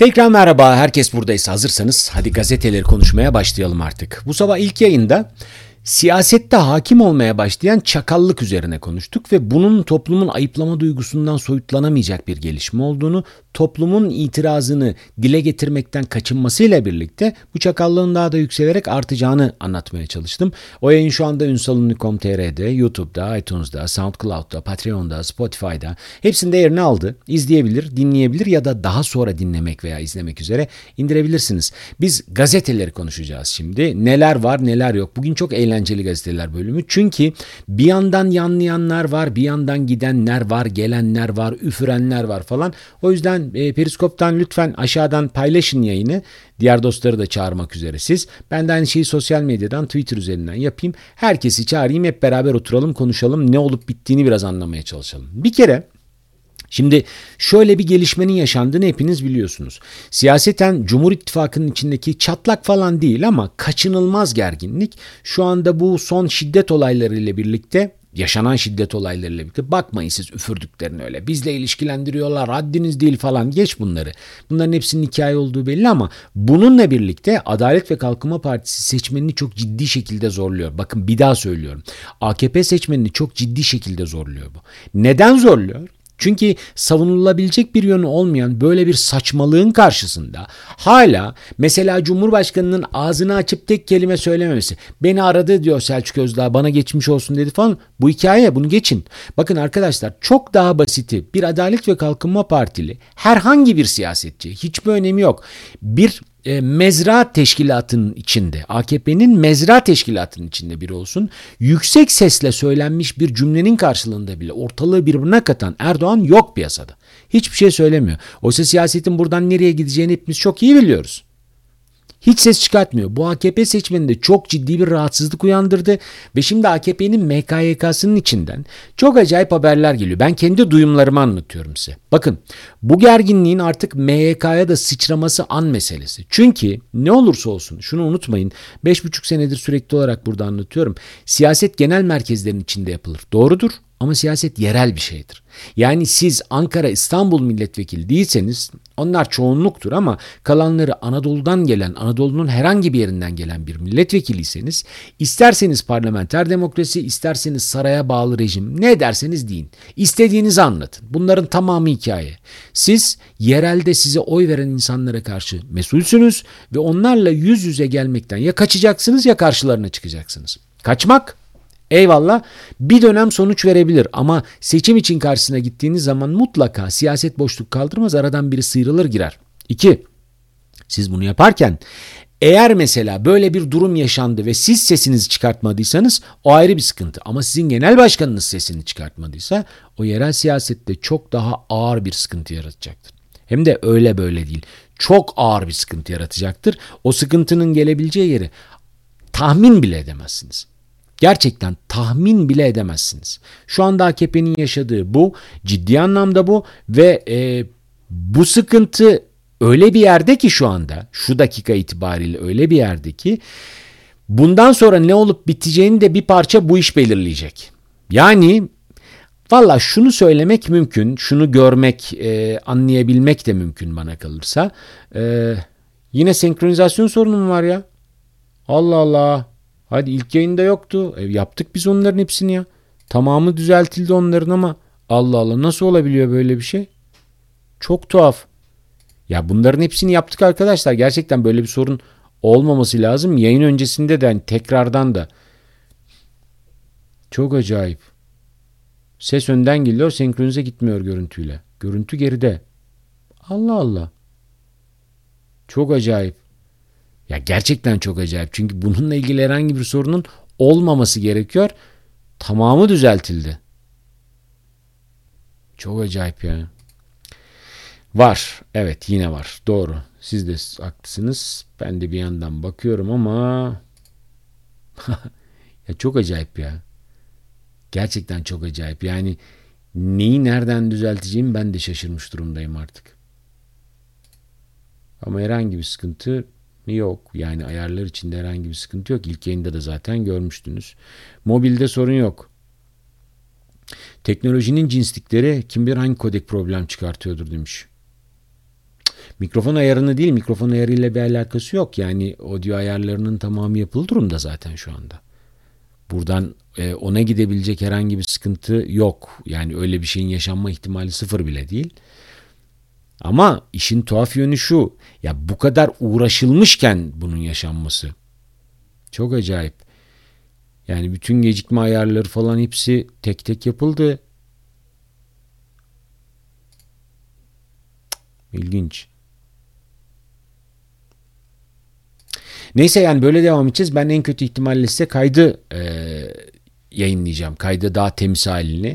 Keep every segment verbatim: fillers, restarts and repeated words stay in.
Tekrar merhaba, herkes buradaysa hazırsanız hadi gazeteleri konuşmaya başlayalım artık. Bu sabah ilk yayında siyasette hakim olmaya başlayan çakallık üzerine konuştuk ve bunun toplumun ayıplama duygusundan soyutlanamayacak bir gelişme olduğunu, toplumun itirazını dile getirmekten kaçınmasıyla birlikte bu çakallığın daha da yükselerek artacağını anlatmaya çalıştım. O yayın şu anda ünsalunlu nokta com nokta tr'de, YouTube'da, iTunes'da, SoundCloud'da, Patreon'da, Spotify'da hepsinde yerini aldı. İzleyebilir, dinleyebilir ya da daha sonra dinlemek veya izlemek üzere indirebilirsiniz. Biz gazeteleri konuşacağız şimdi. Neler var, neler yok. Bugün çok eğlenceli gazeteler bölümü. Çünkü bir yandan yanlayanlar var, bir yandan gidenler var, gelenler var, üfürenler var falan. O yüzden e, Periskop'tan lütfen aşağıdan paylaşın yayını. Diğer dostları da çağırmak üzere siz. Ben de aynı şeyi sosyal medyadan, Twitter üzerinden yapayım. Herkesi çağırayım, hep beraber oturalım, konuşalım. Ne olup bittiğini biraz anlamaya çalışalım. Bir kere şimdi şöyle bir gelişmenin yaşandığını hepiniz biliyorsunuz. Siyaseten Cumhur İttifakı'nın içindeki çatlak falan değil ama kaçınılmaz gerginlik şu anda bu son şiddet olaylarıyla birlikte, yaşanan şiddet olaylarıyla birlikte, bakmayın siz üfürdüklerini öyle, bizle ilişkilendiriyorlar, haddiniz değil falan, geç bunları. Bunların hepsinin hikaye olduğu belli ama bununla birlikte Adalet ve Kalkınma Partisi seçmenini çok ciddi şekilde zorluyor. Bakın bir daha söylüyorum. A K P seçmenini çok ciddi şekilde zorluyor bu. Neden zorluyor? Çünkü savunulabilecek bir yönü olmayan böyle bir saçmalığın karşısında hala mesela Cumhurbaşkanı'nın ağzını açıp tek kelime söylememesi, beni aradı diyor Selçuk Özdağ, bana geçmiş olsun dedi falan, bu hikaye, bunu geçin. Bakın arkadaşlar, çok daha basiti, bir Adalet ve Kalkınma Partili herhangi bir siyasetçi, hiçbir önemi yok, bir E, mezra teşkilatının içinde, A K P'nin mezra teşkilatının içinde biri olsun, yüksek sesle söylenmiş bir cümlenin karşılığında bile ortalığı birbirine katan Erdoğan yok piyasada. Hiçbir şey söylemiyor. Oysa siyasetin buradan nereye gideceğini hepimiz çok iyi biliyoruz. Hiç ses çıkartmıyor. Bu A K P seçmeninde çok ciddi bir rahatsızlık uyandırdı ve şimdi A K P'nin M K Y K'sının içinden çok acayip haberler geliyor. Ben kendi duyumlarımı anlatıyorum size. Bakın, bu gerginliğin artık M Y K'ya da sıçraması an meselesi. Çünkü ne olursa olsun şunu unutmayın. Beş buçuk senedir sürekli olarak burada anlatıyorum. Siyaset genel merkezlerin içinde yapılır. Doğrudur. Ama siyaset yerel bir şeydir. Yani siz Ankara, İstanbul milletvekili değilseniz, onlar çoğunluktur ama kalanları Anadolu'dan gelen, Anadolu'nun herhangi bir yerinden gelen bir milletvekiliyseniz, isterseniz parlamenter demokrasi, isterseniz saraya bağlı rejim, ne derseniz deyin. İstediğinizi anlatın. Bunların tamamı hikaye. Siz yerelde size oy veren insanlara karşı mesulsünüz ve onlarla yüz yüze gelmekten ya kaçacaksınız ya karşılarına çıkacaksınız. Kaçmak, eyvallah, bir dönem sonuç verebilir ama seçim için karşısına gittiğiniz zaman mutlaka siyaset boşluk kaldırmaz, aradan biri sıyrılır girer. İki, siz bunu yaparken eğer mesela böyle bir durum yaşandı ve siz sesinizi çıkartmadıysanız o ayrı bir sıkıntı. Ama sizin genel başkanınız sesini çıkartmadıysa o yerel siyasette çok daha ağır bir sıkıntı yaratacaktır. Hem de öyle böyle değil, çok ağır bir sıkıntı yaratacaktır. O sıkıntının gelebileceği yeri tahmin bile edemezsiniz. Gerçekten tahmin bile edemezsiniz. Şu anda A K P'nin yaşadığı bu, ciddi anlamda bu ve e, bu sıkıntı öyle bir yerde ki şu anda, şu dakika itibariyle öyle bir yerde ki bundan sonra ne olup biteceğini de bir parça bu iş belirleyecek. Yani valla şunu söylemek mümkün, şunu görmek, e, anlayabilmek de mümkün bana kalırsa. E, yine senkronizasyon sorunu mu var ya? Allah Allah. Hadi ilk yayında yoktu. E, yaptık biz onların hepsini ya. Tamamı düzeltildi onların ama Allah Allah, nasıl olabiliyor böyle bir şey? Çok tuhaf. Ya bunların hepsini yaptık arkadaşlar. Gerçekten böyle bir sorun olmaması lazım. Yayın öncesinde de, yani tekrardan da. Çok acayip. Ses önden geliyor, senkronize gitmiyor görüntüyle. Görüntü geride. Allah Allah. Çok acayip. Ya gerçekten çok acayip. Çünkü bununla ilgili herhangi bir sorunun olmaması gerekiyor. Tamamı düzeltildi. Çok acayip yani. Var. Evet, yine var. Doğru. Siz de haklısınız. Ben de bir yandan bakıyorum ama ya çok acayip ya. Gerçekten çok acayip. Yani neyi nereden düzelteceğimi ben de şaşırmış durumdayım artık. Ama herhangi bir sıkıntı yok. Yani ayarlar içinde herhangi bir sıkıntı yok. İlk yayında da zaten görmüştünüz. Mobilde sorun yok. Teknolojinin cinslikleri kim bilir hangi kodek problem çıkartıyordur demiş. Mikrofon ayarını değil, mikrofon ayarıyla bir alakası yok. Yani audio ayarlarının tamamı yapıldı durumda zaten şu anda. Buradan e, ona gidebilecek herhangi bir sıkıntı yok. Yani öyle bir şeyin yaşanma ihtimali sıfır bile değil. Ama işin tuhaf yönü şu. Ya bu kadar uğraşılmışken bunun yaşanması. Çok acayip. Yani bütün gecikme ayarları falan hepsi tek tek yapıldı. İlginç. Neyse yani böyle devam edeceğiz. Ben en kötü ihtimalle size kaydı e, yayınlayacağım. Kaydı daha temiz halini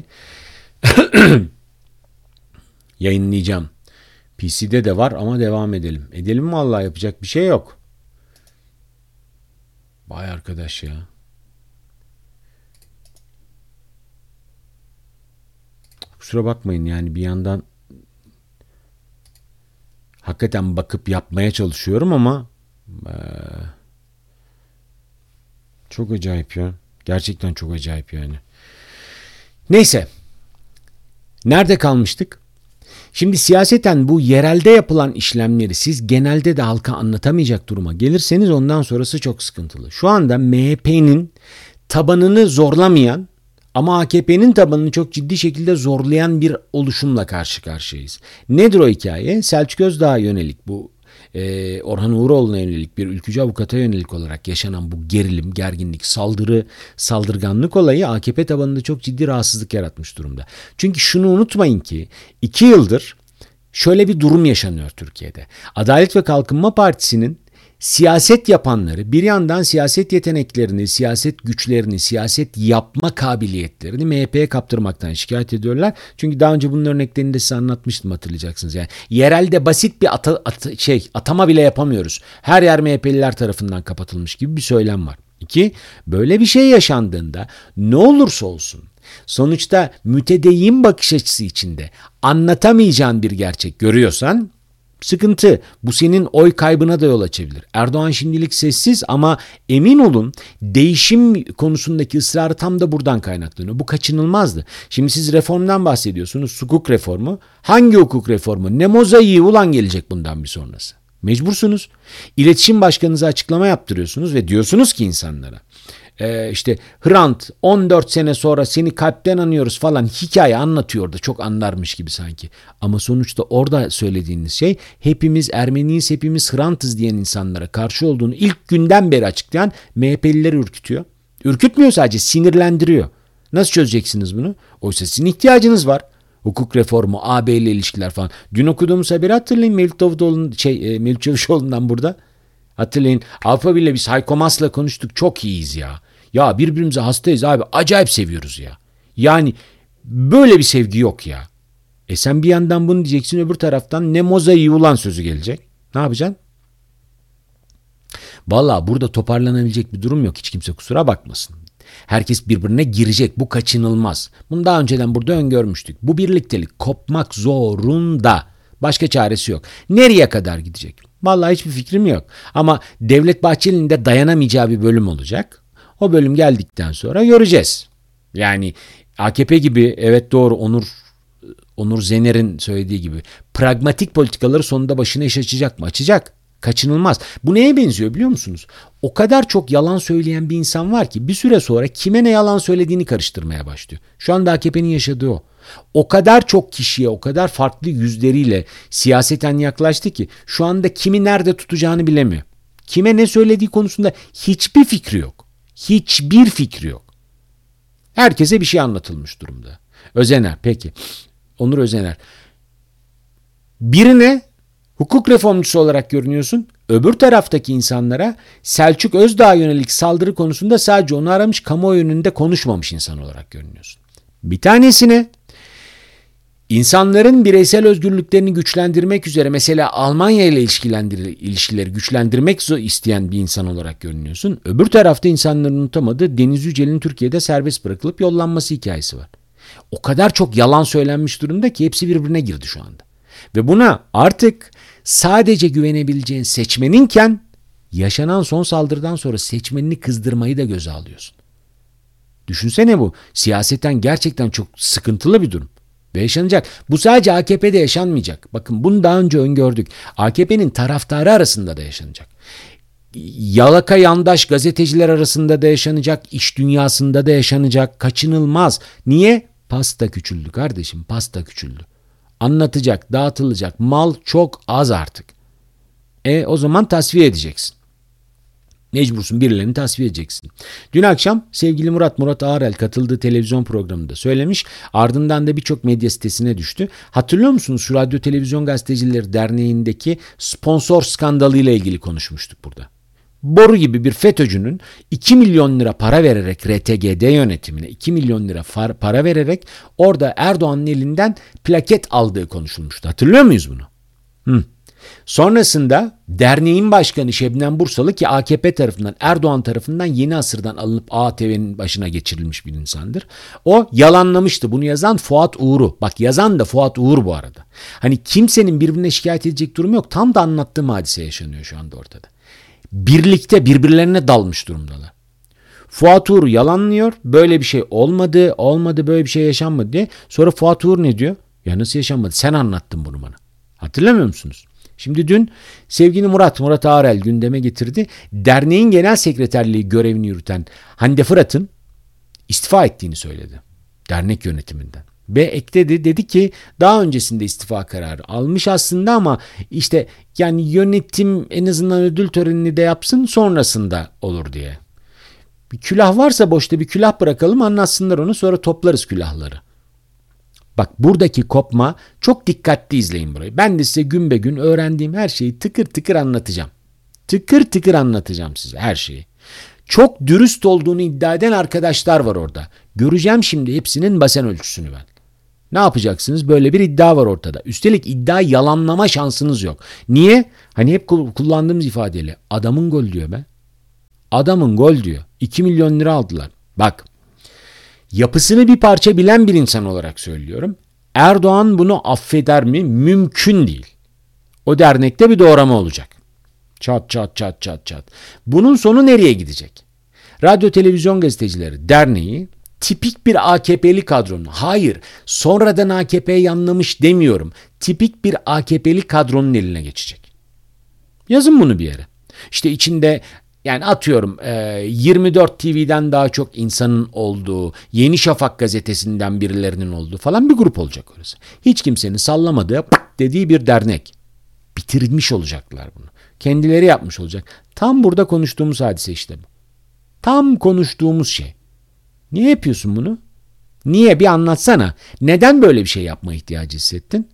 yayınlayacağım. P C'de de var ama devam edelim. Edelim vallahi, yapacak bir şey yok. Vay arkadaş ya. Kusura bakmayın yani bir yandan hakikaten bakıp yapmaya çalışıyorum ama ee, çok acayip ya. Gerçekten çok acayip yani. Neyse. Nerede kalmıştık? Şimdi siyaseten bu yerelde yapılan işlemleri siz genelde de halka anlatamayacak duruma gelirseniz ondan sonrası çok sıkıntılı. Şu anda M H P'nin tabanını zorlamayan ama A K P'nin tabanını çok ciddi şekilde zorlayan bir oluşumla karşı karşıyayız. Nedir o hikaye? Selçuk Özdağ'a yönelik bu e, Orhan Uğuroğlu'na yönelik bir ülkücü avukata yönelik olarak yaşanan bu gerilim, gerginlik, saldırı, saldırganlık olayı A K P tabanında çok ciddi rahatsızlık yaratmış durumda. Çünkü şunu unutmayın ki iki yıldır şöyle bir durum yaşanıyor Türkiye'de. Adalet ve Kalkınma Partisi'nin siyaset yapanları bir yandan siyaset yeteneklerini, siyaset güçlerini, siyaset yapma kabiliyetlerini M H P'ye kaptırmaktan şikayet ediyorlar. Çünkü daha önce bunun örneklerini de size anlatmıştım, hatırlayacaksınız. Yani yerelde basit bir ata, ata, şey atama bile yapamıyoruz. Her yer M H P'liler tarafından kapatılmış gibi bir söylem var. İki, böyle bir şey yaşandığında ne olursa olsun sonuçta mütedeyyin bakış açısı içinde anlatamayacağın bir gerçek görüyorsan sıkıntı. Bu senin oy kaybına da yol açabilir. Erdoğan şimdilik sessiz ama emin olun değişim konusundaki ısrarı tam da buradan kaynaklanıyor. Bu kaçınılmazdı. Şimdi siz reformdan bahsediyorsunuz. Hukuk reformu. Hangi hukuk reformu? Ne mozaiği ulan gelecek bundan bir sonrası? Mecbursunuz. İletişim başkanınıza açıklama yaptırıyorsunuz ve diyorsunuz ki insanlara Ee, işte Hrant on dört sene sonra seni kalpten anıyoruz falan hikaye anlatıyordu. Çok anlarmış gibi sanki. Ama sonuçta orada söylediğiniz şey hepimiz Ermeniyiz, hepimiz Hrant'ız diyen insanlara karşı olduğunu ilk günden beri açıklayan M H P'lileri ürkütüyor. Ürkütmüyor, sadece sinirlendiriyor. Nasıl çözeceksiniz bunu? Oysa sizin ihtiyacınız var. Hukuk reformu, A B ile ilişkiler falan. Dün okuduğumuz haberi hatırlayın. Mevlüt Davutoğlu'nun şey, e, Mevlüt Çavuşoğlu'ndan burada. Hatırlayın. Avrupa Birliği biz Haykomas'la konuştuk. Çok iyiyiz ya. Ya birbirimize hastayız abi. Acayip seviyoruz ya. Yani böyle bir sevgi yok ya. E sen bir yandan bunu diyeceksin, öbür taraftan ne mozaiği ulan sözü gelecek. Ne yapacaksın? Vallahi burada toparlanabilecek bir durum yok. Hiç kimse kusura bakmasın. Herkes birbirine girecek. Bu kaçınılmaz. Bunu daha önceden burada öngörmüştük. Bu birliktelik kopmak zorunda. Başka çaresi yok. Nereye kadar gidecek? Vallahi hiçbir fikrim yok. Ama Devlet Bahçeli'nin de dayanamayacağı bir bölüm olacak. O bölüm geldikten sonra göreceğiz. Yani A K P gibi, evet doğru, Onur Onur Zener'in söylediği gibi pragmatik politikaları sonunda başına iş açacak mı? Açacak. Kaçınılmaz. Bu neye benziyor biliyor musunuz? O kadar çok yalan söyleyen bir insan var ki bir süre sonra kime ne yalan söylediğini karıştırmaya başlıyor. Şu anda A K P'nin yaşadığı o. O kadar çok kişiye, o kadar farklı yüzleriyle siyaseten yaklaştı ki şu anda kimi nerede tutacağını bilemiyor. Kime ne söylediği konusunda hiçbir fikri yok. Hiçbir fikri yok. Herkese bir şey anlatılmış durumda. Özener peki. Onur Özener. Birine hukuk reformcusu olarak görünüyorsun. Öbür taraftaki insanlara Selçuk Özdağ'a yönelik saldırı konusunda sadece onu aramış, kamuoyu önünde konuşmamış insan olarak görünüyorsun. Bir tanesine İnsanların bireysel özgürlüklerini güçlendirmek üzere mesela Almanya ile ilişkileri güçlendirmek isteyen bir insan olarak görünüyorsun. Öbür tarafta insanların unutamadığı Deniz Yücel'in Türkiye'de serbest bırakılıp yollanması hikayesi var. O kadar çok yalan söylenmiş durumda ki hepsi birbirine girdi şu anda. Ve buna artık sadece güvenebileceğin seçmeninken yaşanan son saldırıdan sonra seçmenini kızdırmayı da göze alıyorsun. Düşünsene bu. Siyaseten gerçekten çok sıkıntılı bir durum. Ve yaşanacak. Bu sadece A K P'de yaşanmayacak. Bakın bunu daha önce öngördük. A K P'nin taraftarı arasında da yaşanacak. Yalaka yandaş gazeteciler arasında da yaşanacak. İş dünyasında da yaşanacak. Kaçınılmaz. Niye? Pasta küçüldü kardeşim. Pasta küçüldü. Anlatacak, dağıtılacak mal çok az artık. E o zaman tasfiye edeceksin. Mecbursun, birilerini tasfiye edeceksin. Dün akşam sevgili Murat Murat Ağarel katıldığı televizyon programında söylemiş. Ardından da birçok medya sitesine düştü. Hatırlıyor musunuz şu Radyo Televizyon Gazetecileri Derneği'ndeki sponsor skandalıyla ilgili konuşmuştuk burada. Boru gibi bir FETÖ'cünün iki milyon lira para vererek R T G D yönetimine iki milyon lira far, para vererek orada Erdoğan'ın elinden plaket aldığı konuşulmuştu. Hatırlıyor muyuz bunu? Hı. Sonrasında derneğin başkanı Şebnem Bursalı ki A K P tarafından Erdoğan tarafından Yeni Asır'dan alınıp A T V'nin başına geçirilmiş bir insandır. O yalanlamıştı. Bunu yazan Fuat Uğur'u. Bak yazan da Fuat Uğur bu arada. Hani kimsenin birbirine şikayet edecek durumu yok. Tam da anlattığım hadise yaşanıyor şu anda ortada. Birlikte birbirlerine dalmış durumdalar. Fuat Uğur yalanlıyor. Böyle bir şey olmadı, olmadı, böyle bir şey yaşanmadı diye. Sonra Fuat Uğur ne diyor? Ya nasıl yaşanmadı? Sen anlattın bunu bana. Hatırlamıyor musunuz? Şimdi dün sevgili Murat, Murat Ağarel gündeme getirdi. Derneğin genel sekreterliği görevini yürüten Hande Fırat'ın istifa ettiğini söyledi. Dernek yönetiminden. Ve ekledi, dedi ki daha öncesinde istifa kararı almış aslında ama işte yani yönetim en azından ödül törenini de yapsın sonrasında olur diye. Bir külah varsa boşta bir külah bırakalım, anlatsınlar onu, sonra toplarız külahları. Bak buradaki kopma, çok dikkatli izleyin burayı. Ben de size gün be gün öğrendiğim her şeyi tıkır tıkır anlatacağım. Tıkır tıkır anlatacağım size her şeyi. Çok dürüst olduğunu iddia eden arkadaşlar var orada. Göreceğim şimdi hepsinin basen ölçüsünü ben. Ne yapacaksınız? Böyle bir iddia var ortada. Üstelik iddia yalanlama şansınız yok. Niye? Hani hep kullandığımız ifadeyle adamın gol diyor be. Adamın gol diyor. iki milyon lira aldılar. Bak. Yapısını bir parça bilen bir insan olarak söylüyorum. Erdoğan bunu affeder mi? Mümkün değil. O dernekte bir doğrama olacak. Çat çat çat çat çat. Bunun sonu nereye gidecek? Radyo Televizyon Gazetecileri Derneği tipik bir A K P'li kadronun, hayır sonradan A K P'ye yanlamış demiyorum, tipik bir A K P'li kadronun eline geçecek. Yazın bunu bir yere. İşte içinde yani atıyorum yirmi dört T V'den daha çok insanın olduğu, Yeni Şafak gazetesinden birilerinin olduğu falan bir grup olacak orası. Hiç kimsenin sallamadığı dediği bir dernek. Bitirmiş olacaklar bunu. Kendileri yapmış olacak. Tam burada konuştuğumuz hadise işte bu. Tam konuştuğumuz şey. Niye yapıyorsun bunu? Niye? Bir anlatsana. Neden böyle bir şey yapma ihtiyacı hissettin?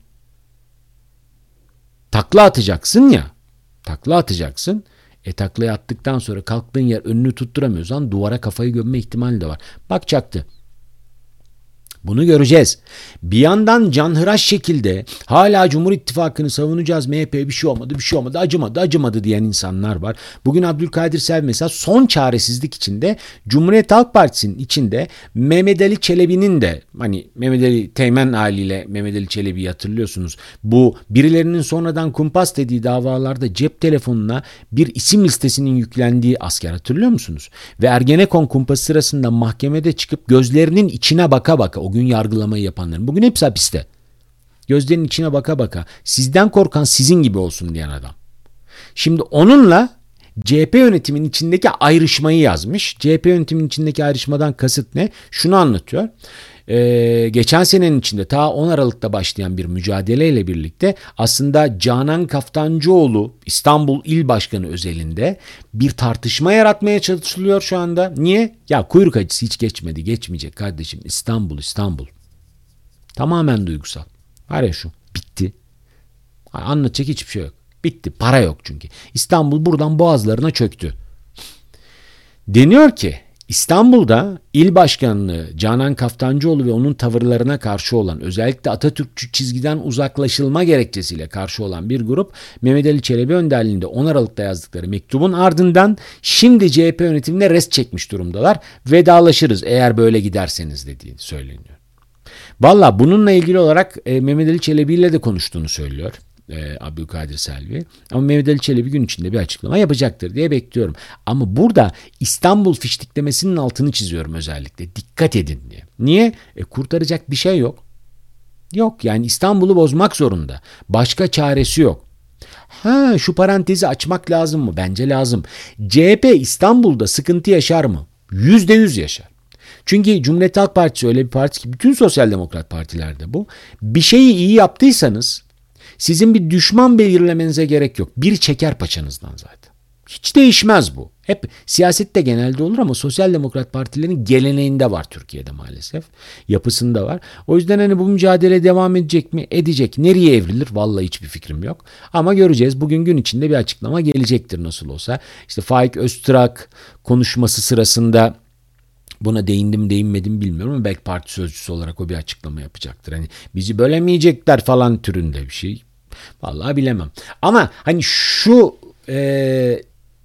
Takla atacaksın ya. Takla atacaksın. E taklayı attıktan sonra kalktığın yer önünü tutturamıyorsan duvara kafayı gömme ihtimali de var. Bak çaktı. Bunu göreceğiz. Bir yandan canhıraş şekilde hala Cumhur İttifakı'nı savunacağız. M H P bir şey olmadı, bir şey olmadı, acımadı, acımadı diyen insanlar var. Bugün Abdülkadir Selvi mesela son çaresizlik içinde Cumhuriyet Halk Partisi'nin içinde Mehmet Ali Çelebi'nin de hani Mehmet Ali Teğmen haliyle Mehmet Ali Çelebi'yi hatırlıyorsunuz. Bu birilerinin sonradan kumpas dediği davalarda cep telefonuna bir isim listesinin yüklendiği asker hatırlıyor musunuz? Ve Ergenekon kumpası sırasında mahkemede çıkıp gözlerinin içine baka baka o gün yargılamayı yapanların bugün hepsi hapiste. Gözlerinin içine baka baka sizden korkan sizin gibi olsun diyen adam. Şimdi onunla C H P yönetiminin içindeki ayrışmayı yazmış. C H P yönetiminin içindeki ayrışmadan kasıt ne? Şunu anlatıyor. Ee, geçen senenin içinde ta on Aralık'ta başlayan bir mücadeleyle birlikte aslında Canan Kaftancıoğlu İstanbul İl Başkanı özelinde bir tartışma yaratmaya çalışılıyor şu anda. Niye? Ya kuyruk acısı hiç geçmedi, geçmeyecek kardeşim. İstanbul, İstanbul. Tamamen duygusal. Var ya şu, bitti. Anlatacak hiçbir şey yok. Bitti. Para yok çünkü. İstanbul buradan boğazlarına çöktü. Deniyor ki İstanbul'da il başkanlığı Canan Kaftancıoğlu ve onun tavırlarına karşı olan, özellikle Atatürkçü çizgiden uzaklaşılma gerekçesiyle karşı olan bir grup Mehmet Ali Çelebi önderliğinde on Aralık'ta yazdıkları mektubun ardından şimdi C H P yönetimine rest çekmiş durumdalar. Vedalaşırız eğer böyle giderseniz dediği söyleniyor. Valla bununla ilgili olarak e, Mehmet Ali Çelebi ile de konuştuğunu söylüyor. E, Abdülkadir Selvi. Ama Mehmet Ali Çelebi gün içinde bir açıklama yapacaktır diye bekliyorum. Ama burada İstanbul fiştiklemesinin altını çiziyorum özellikle. Dikkat edin diye. Niye? E, kurtaracak bir şey yok. Yok yani İstanbul'u bozmak zorunda. Başka çaresi yok. Ha şu parantezi açmak lazım mı? Bence lazım. C H P İstanbul'da sıkıntı yaşar mı? Yüzde yüz yaşar. Çünkü Cumhuriyet Halk Partisi öyle bir parti ki bütün sosyal demokrat partilerde bu. Bir şeyi iyi yaptıysanız sizin bir düşman belirlemenize gerek yok. Bir çeker paçanızdan zaten. Hiç değişmez bu. Hep siyasette genelde olur ama sosyal demokrat partilerin geleneğinde var Türkiye'de maalesef. Yapısında var. O yüzden hani bu mücadele devam edecek mi? Edecek. Nereye evrilir? Vallahi hiçbir fikrim yok. Ama göreceğiz. Bugün gün içinde bir açıklama gelecektir nasıl olsa. İşte Faik Öztürk konuşması sırasında buna değindim değinmedim bilmiyorum ama belki parti sözcüsü olarak o bir açıklama yapacaktır. Hani bizi bölemeyecekler falan türünde bir şey. Vallahi bilemem. Ama hani şu e,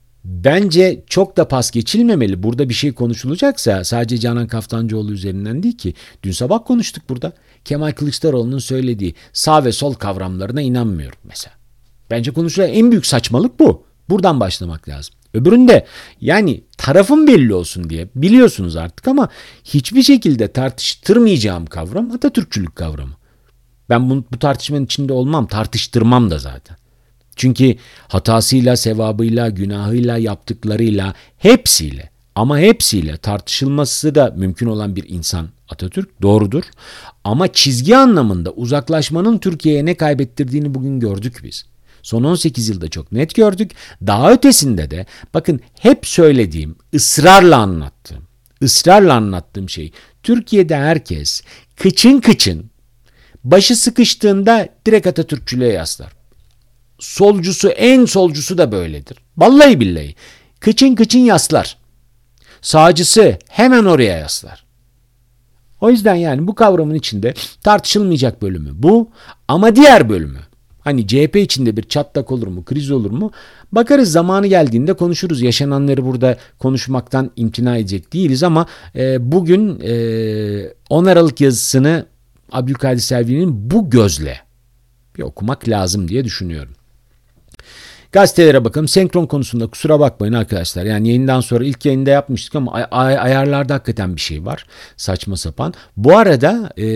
bence çok da pas geçilmemeli. Burada bir şey konuşulacaksa sadece Canan Kaftancıoğlu üzerinden değil ki. Dün sabah konuştuk burada. Kemal Kılıçdaroğlu'nun söylediği sağ ve sol kavramlarına inanmıyorum mesela. Bence konuşulan en büyük saçmalık bu. Buradan başlamak lazım. Öbüründe yani tarafım belli olsun diye biliyorsunuz artık ama hiçbir şekilde tartıştırmayacağım kavram Atatürkçülük kavramı. Ben bu, bu tartışmanın içinde olmam, tartıştırmam da zaten. Çünkü hatasıyla, sevabıyla, günahıyla, yaptıklarıyla, hepsiyle ama hepsiyle tartışılması da mümkün olan bir insan Atatürk, doğrudur. Ama çizgi anlamında uzaklaşmanın Türkiye'ye ne kaybettirdiğini bugün gördük biz. Son on sekiz yılda çok net gördük. Daha ötesinde de bakın hep söylediğim, ısrarla anlattığım, ısrarla anlattığım şey Türkiye'de herkes kıçın kıçın başı sıkıştığında direkt Atatürkçülüğe yaslar. Solcusu en solcusu da böyledir. Vallahi billahi. Kıçın kıçın yaslar. Sağcısı hemen oraya yaslar. O yüzden yani bu kavramın içinde tartışılmayacak bölümü bu ama diğer bölümü. Hani C H P içinde bir çatlak olur mu, kriz olur mu? Bakarız zamanı geldiğinde konuşuruz. Yaşananları burada konuşmaktan imtina edecek değiliz ama e, bugün e, on Aralık yazısını Abdülkadir Selvi'nin bu gözle bir okumak lazım diye düşünüyorum. Gazetelere bakalım. Senkron konusunda kusura bakmayın arkadaşlar. Yani yayından sonra ilk yayında yapmıştık ama ay- ay- ayarlarda hakikaten bir şey var. Saçma sapan. Bu arada e,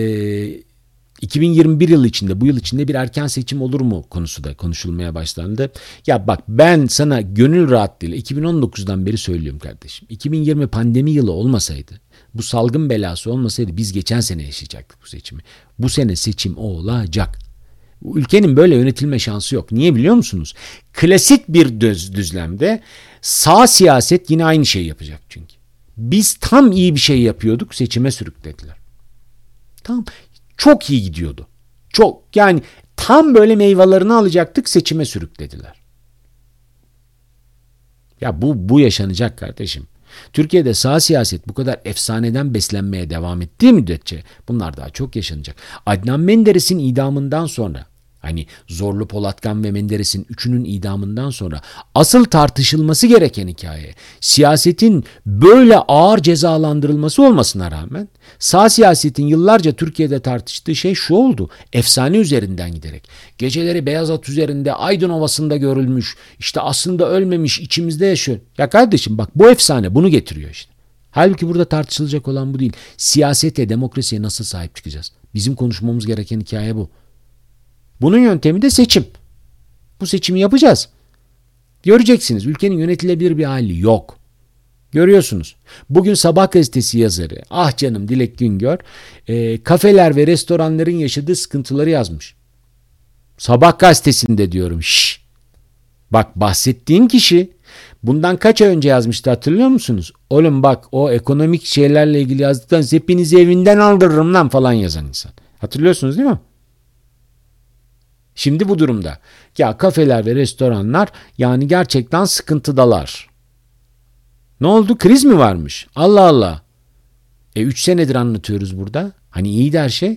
iki bin yirmi bir yılı içinde, bu yıl içinde bir erken seçim olur mu konusu da konuşulmaya başlandı. Ya bak ben sana gönül rahatlığıyla iki bin on dokuzdan beri söylüyorum kardeşim. iki bin yirmi pandemi yılı olmasaydı, bu salgın belası olmasaydı biz geçen sene yaşayacaktık bu seçimi. Bu sene seçim olacak. Ülkenin böyle yönetilme şansı yok. Niye biliyor musunuz? Klasik bir düz, düzlemde sağ siyaset yine aynı şeyi yapacak çünkü. Biz tam iyi bir şey yapıyorduk, seçime sürüklediler. Tam çok iyi gidiyordu. Çok yani tam böyle meyvelerini alacaktık, seçime sürüklediler. Ya bu bu yaşanacak kardeşim. Türkiye'de sağ siyaset bu kadar efsaneden beslenmeye devam ettiği müddetçe bunlar daha çok yaşanacak. Adnan Menderes'in idamından sonra, hani Zorlu, Polatkan ve Menderes'in üçünün idamından sonra asıl tartışılması gereken hikaye siyasetin böyle ağır cezalandırılması olmasına rağmen sağ siyasetin yıllarca Türkiye'de tartıştığı şey şu oldu. Efsane üzerinden giderek. Geceleri beyaz at üzerinde Aydın Ovası'nda görülmüş. İşte aslında ölmemiş, içimizde yaşıyor. Ya kardeşim bak bu efsane bunu getiriyor işte. Halbuki burada tartışılacak olan bu değil. Siyasete, demokrasiye nasıl sahip çıkacağız? Bizim konuşmamız gereken hikaye bu. Bunun yöntemi de seçim. Bu seçimi yapacağız. Göreceksiniz ülkenin yönetilebilir bir hali yok. Görüyorsunuz. Bugün Sabah gazetesi yazarı ah canım Dilek Güngör e, kafeler ve restoranların yaşadığı sıkıntıları yazmış. Sabah gazetesinde diyorum. Şşş. Bak bahsettiğim kişi bundan kaç ay önce yazmıştı hatırlıyor musunuz? Oğlum bak o ekonomik şeylerle ilgili yazdıktan hepinizi evinden aldırırım lan falan yazan insan. Hatırlıyorsunuz değil mi? Şimdi bu durumda ya kafeler ve restoranlar yani gerçekten sıkıntıdalar. Ne oldu? Kriz mi varmış? Allah Allah. E üç senedir anlatıyoruz burada. Hani iyiydi her şey.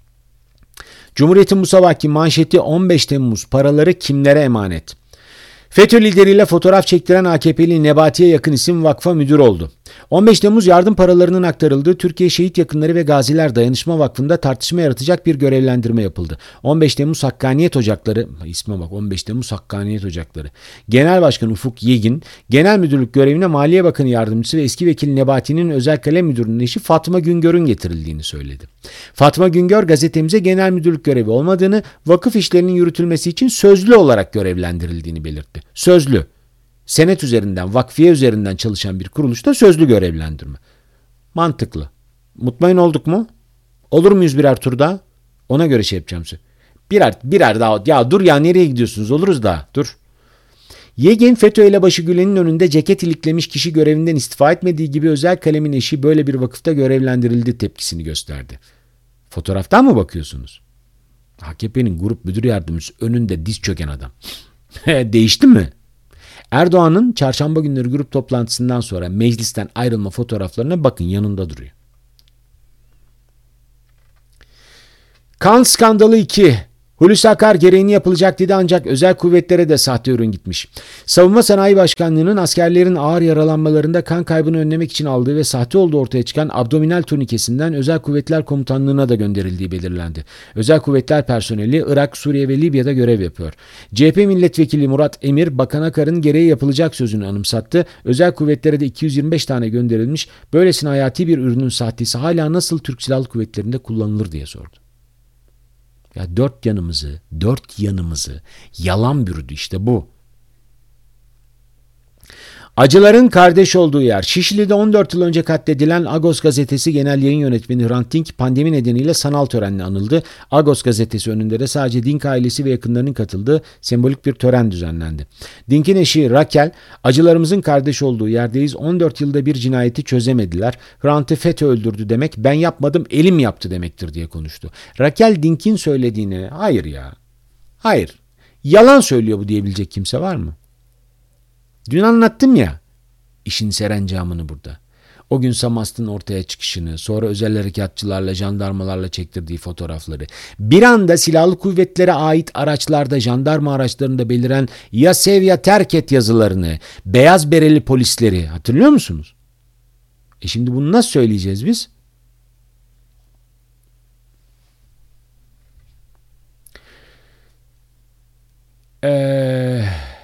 Cumhuriyet'in bu sabahki manşeti on beş Temmuz paraları kimlere emanet? FETÖ lideriyle fotoğraf çektiren A K P'li Nebati'ye yakın isim vakfa müdür oldu. on beş Temmuz yardım paralarının aktarıldığı Türkiye Şehit Yakınları ve Gaziler Dayanışma Vakfı'nda tartışma yaratacak bir görevlendirme yapıldı. on beş Temmuz Hakkaniyet Ocakları, isme bak on beş Temmuz Hakkaniyet Ocakları. Genel Başkan Ufuk Yegin, Genel Müdürlük görevine Maliye Bakanı Yardımcısı ve eski vekil Nebati'nin özel kalem müdürünün eşi Fatma Güngör'ün getirildiğini söyledi. Fatma Güngör gazetemize genel müdürlük görevi olmadığını, vakıf işlerinin yürütülmesi için sözlü olarak görevlendirildiğini belirtti. Sözlü. Senet üzerinden, vakfiye üzerinden çalışan bir kuruluşta sözlü görevlendirme. Mantıklı. Mutmain olduk mu? Olur muyuz birer tur daha? Ona göre şey yapacağım size. Birer, birer daha. Ya dur ya nereye gidiyorsunuz? Oluruz daha. Dur. Yegin FETÖ elebaşı Gülen'in önünde ceket iliklemiş kişi görevinden istifa etmediği gibi özel kalemin eşi böyle bir vakıfta görevlendirildi tepkisini gösterdi. Fotoğraftan mı bakıyorsunuz? A K P'nin grup müdür yardımcısı önünde diz çöken adam. Değişti mi? Erdoğan'ın çarşamba günleri grup toplantısından sonra meclisten ayrılma fotoğraflarına bakın, yanında duruyor. Kan skandalı iki. Hulusi Akar gereğini yapılacak dedi ancak özel kuvvetlere de sahte ürün gitmiş. Savunma Sanayi Başkanlığı'nın askerlerin ağır yaralanmalarında kan kaybını önlemek için aldığı ve sahte olduğu ortaya çıkan abdominal turnikesinden Özel Kuvvetler Komutanlığı'na da gönderildiği belirlendi. Özel Kuvvetler personeli Irak, Suriye ve Libya'da görev yapıyor. C H P Milletvekili Murat Emir, Bakan Akar'ın gereği yapılacak sözünü anımsattı. Özel kuvvetlere de iki yüz yirmi beş tane gönderilmiş. Böylesine hayati bir ürünün sahtesi hala nasıl Türk Silahlı Kuvvetleri'nde kullanılır diye sordu. Ya dört yanımızı, dört yanımızı yalan bürüdü işte bu. Acıların kardeş olduğu yer. Şişli'de on dört yıl önce katledilen Agos Gazetesi Genel Yayın Yönetmeni Hrant Dink pandemi nedeniyle sanal törenle anıldı. Agos Gazetesi önünde de sadece Dink ailesi ve yakınlarının katıldığı sembolik bir tören düzenlendi. Dink'in eşi Rakel, acılarımızın kardeş olduğu yerdeyiz. on dört yılda bir cinayeti çözemediler. Hrant'ı FETÖ öldürdü demek, ben yapmadım elim yaptı demektir diye konuştu. Rakel Dink'in söylediğine hayır ya, hayır, yalan söylüyor bu diyebilecek kimse var mı? Dün anlattım ya işin serencamını burada. O gün Samast'ın ortaya çıkışını, sonra özel harekatçılarla, jandarmalarla çektirdiği fotoğrafları, bir anda silahlı kuvvetlere ait araçlarda, jandarma araçlarında beliren ya sev ya terk et yazılarını, beyaz bereli polisleri hatırlıyor musunuz? E şimdi bunu nasıl söyleyeceğiz biz? Eee...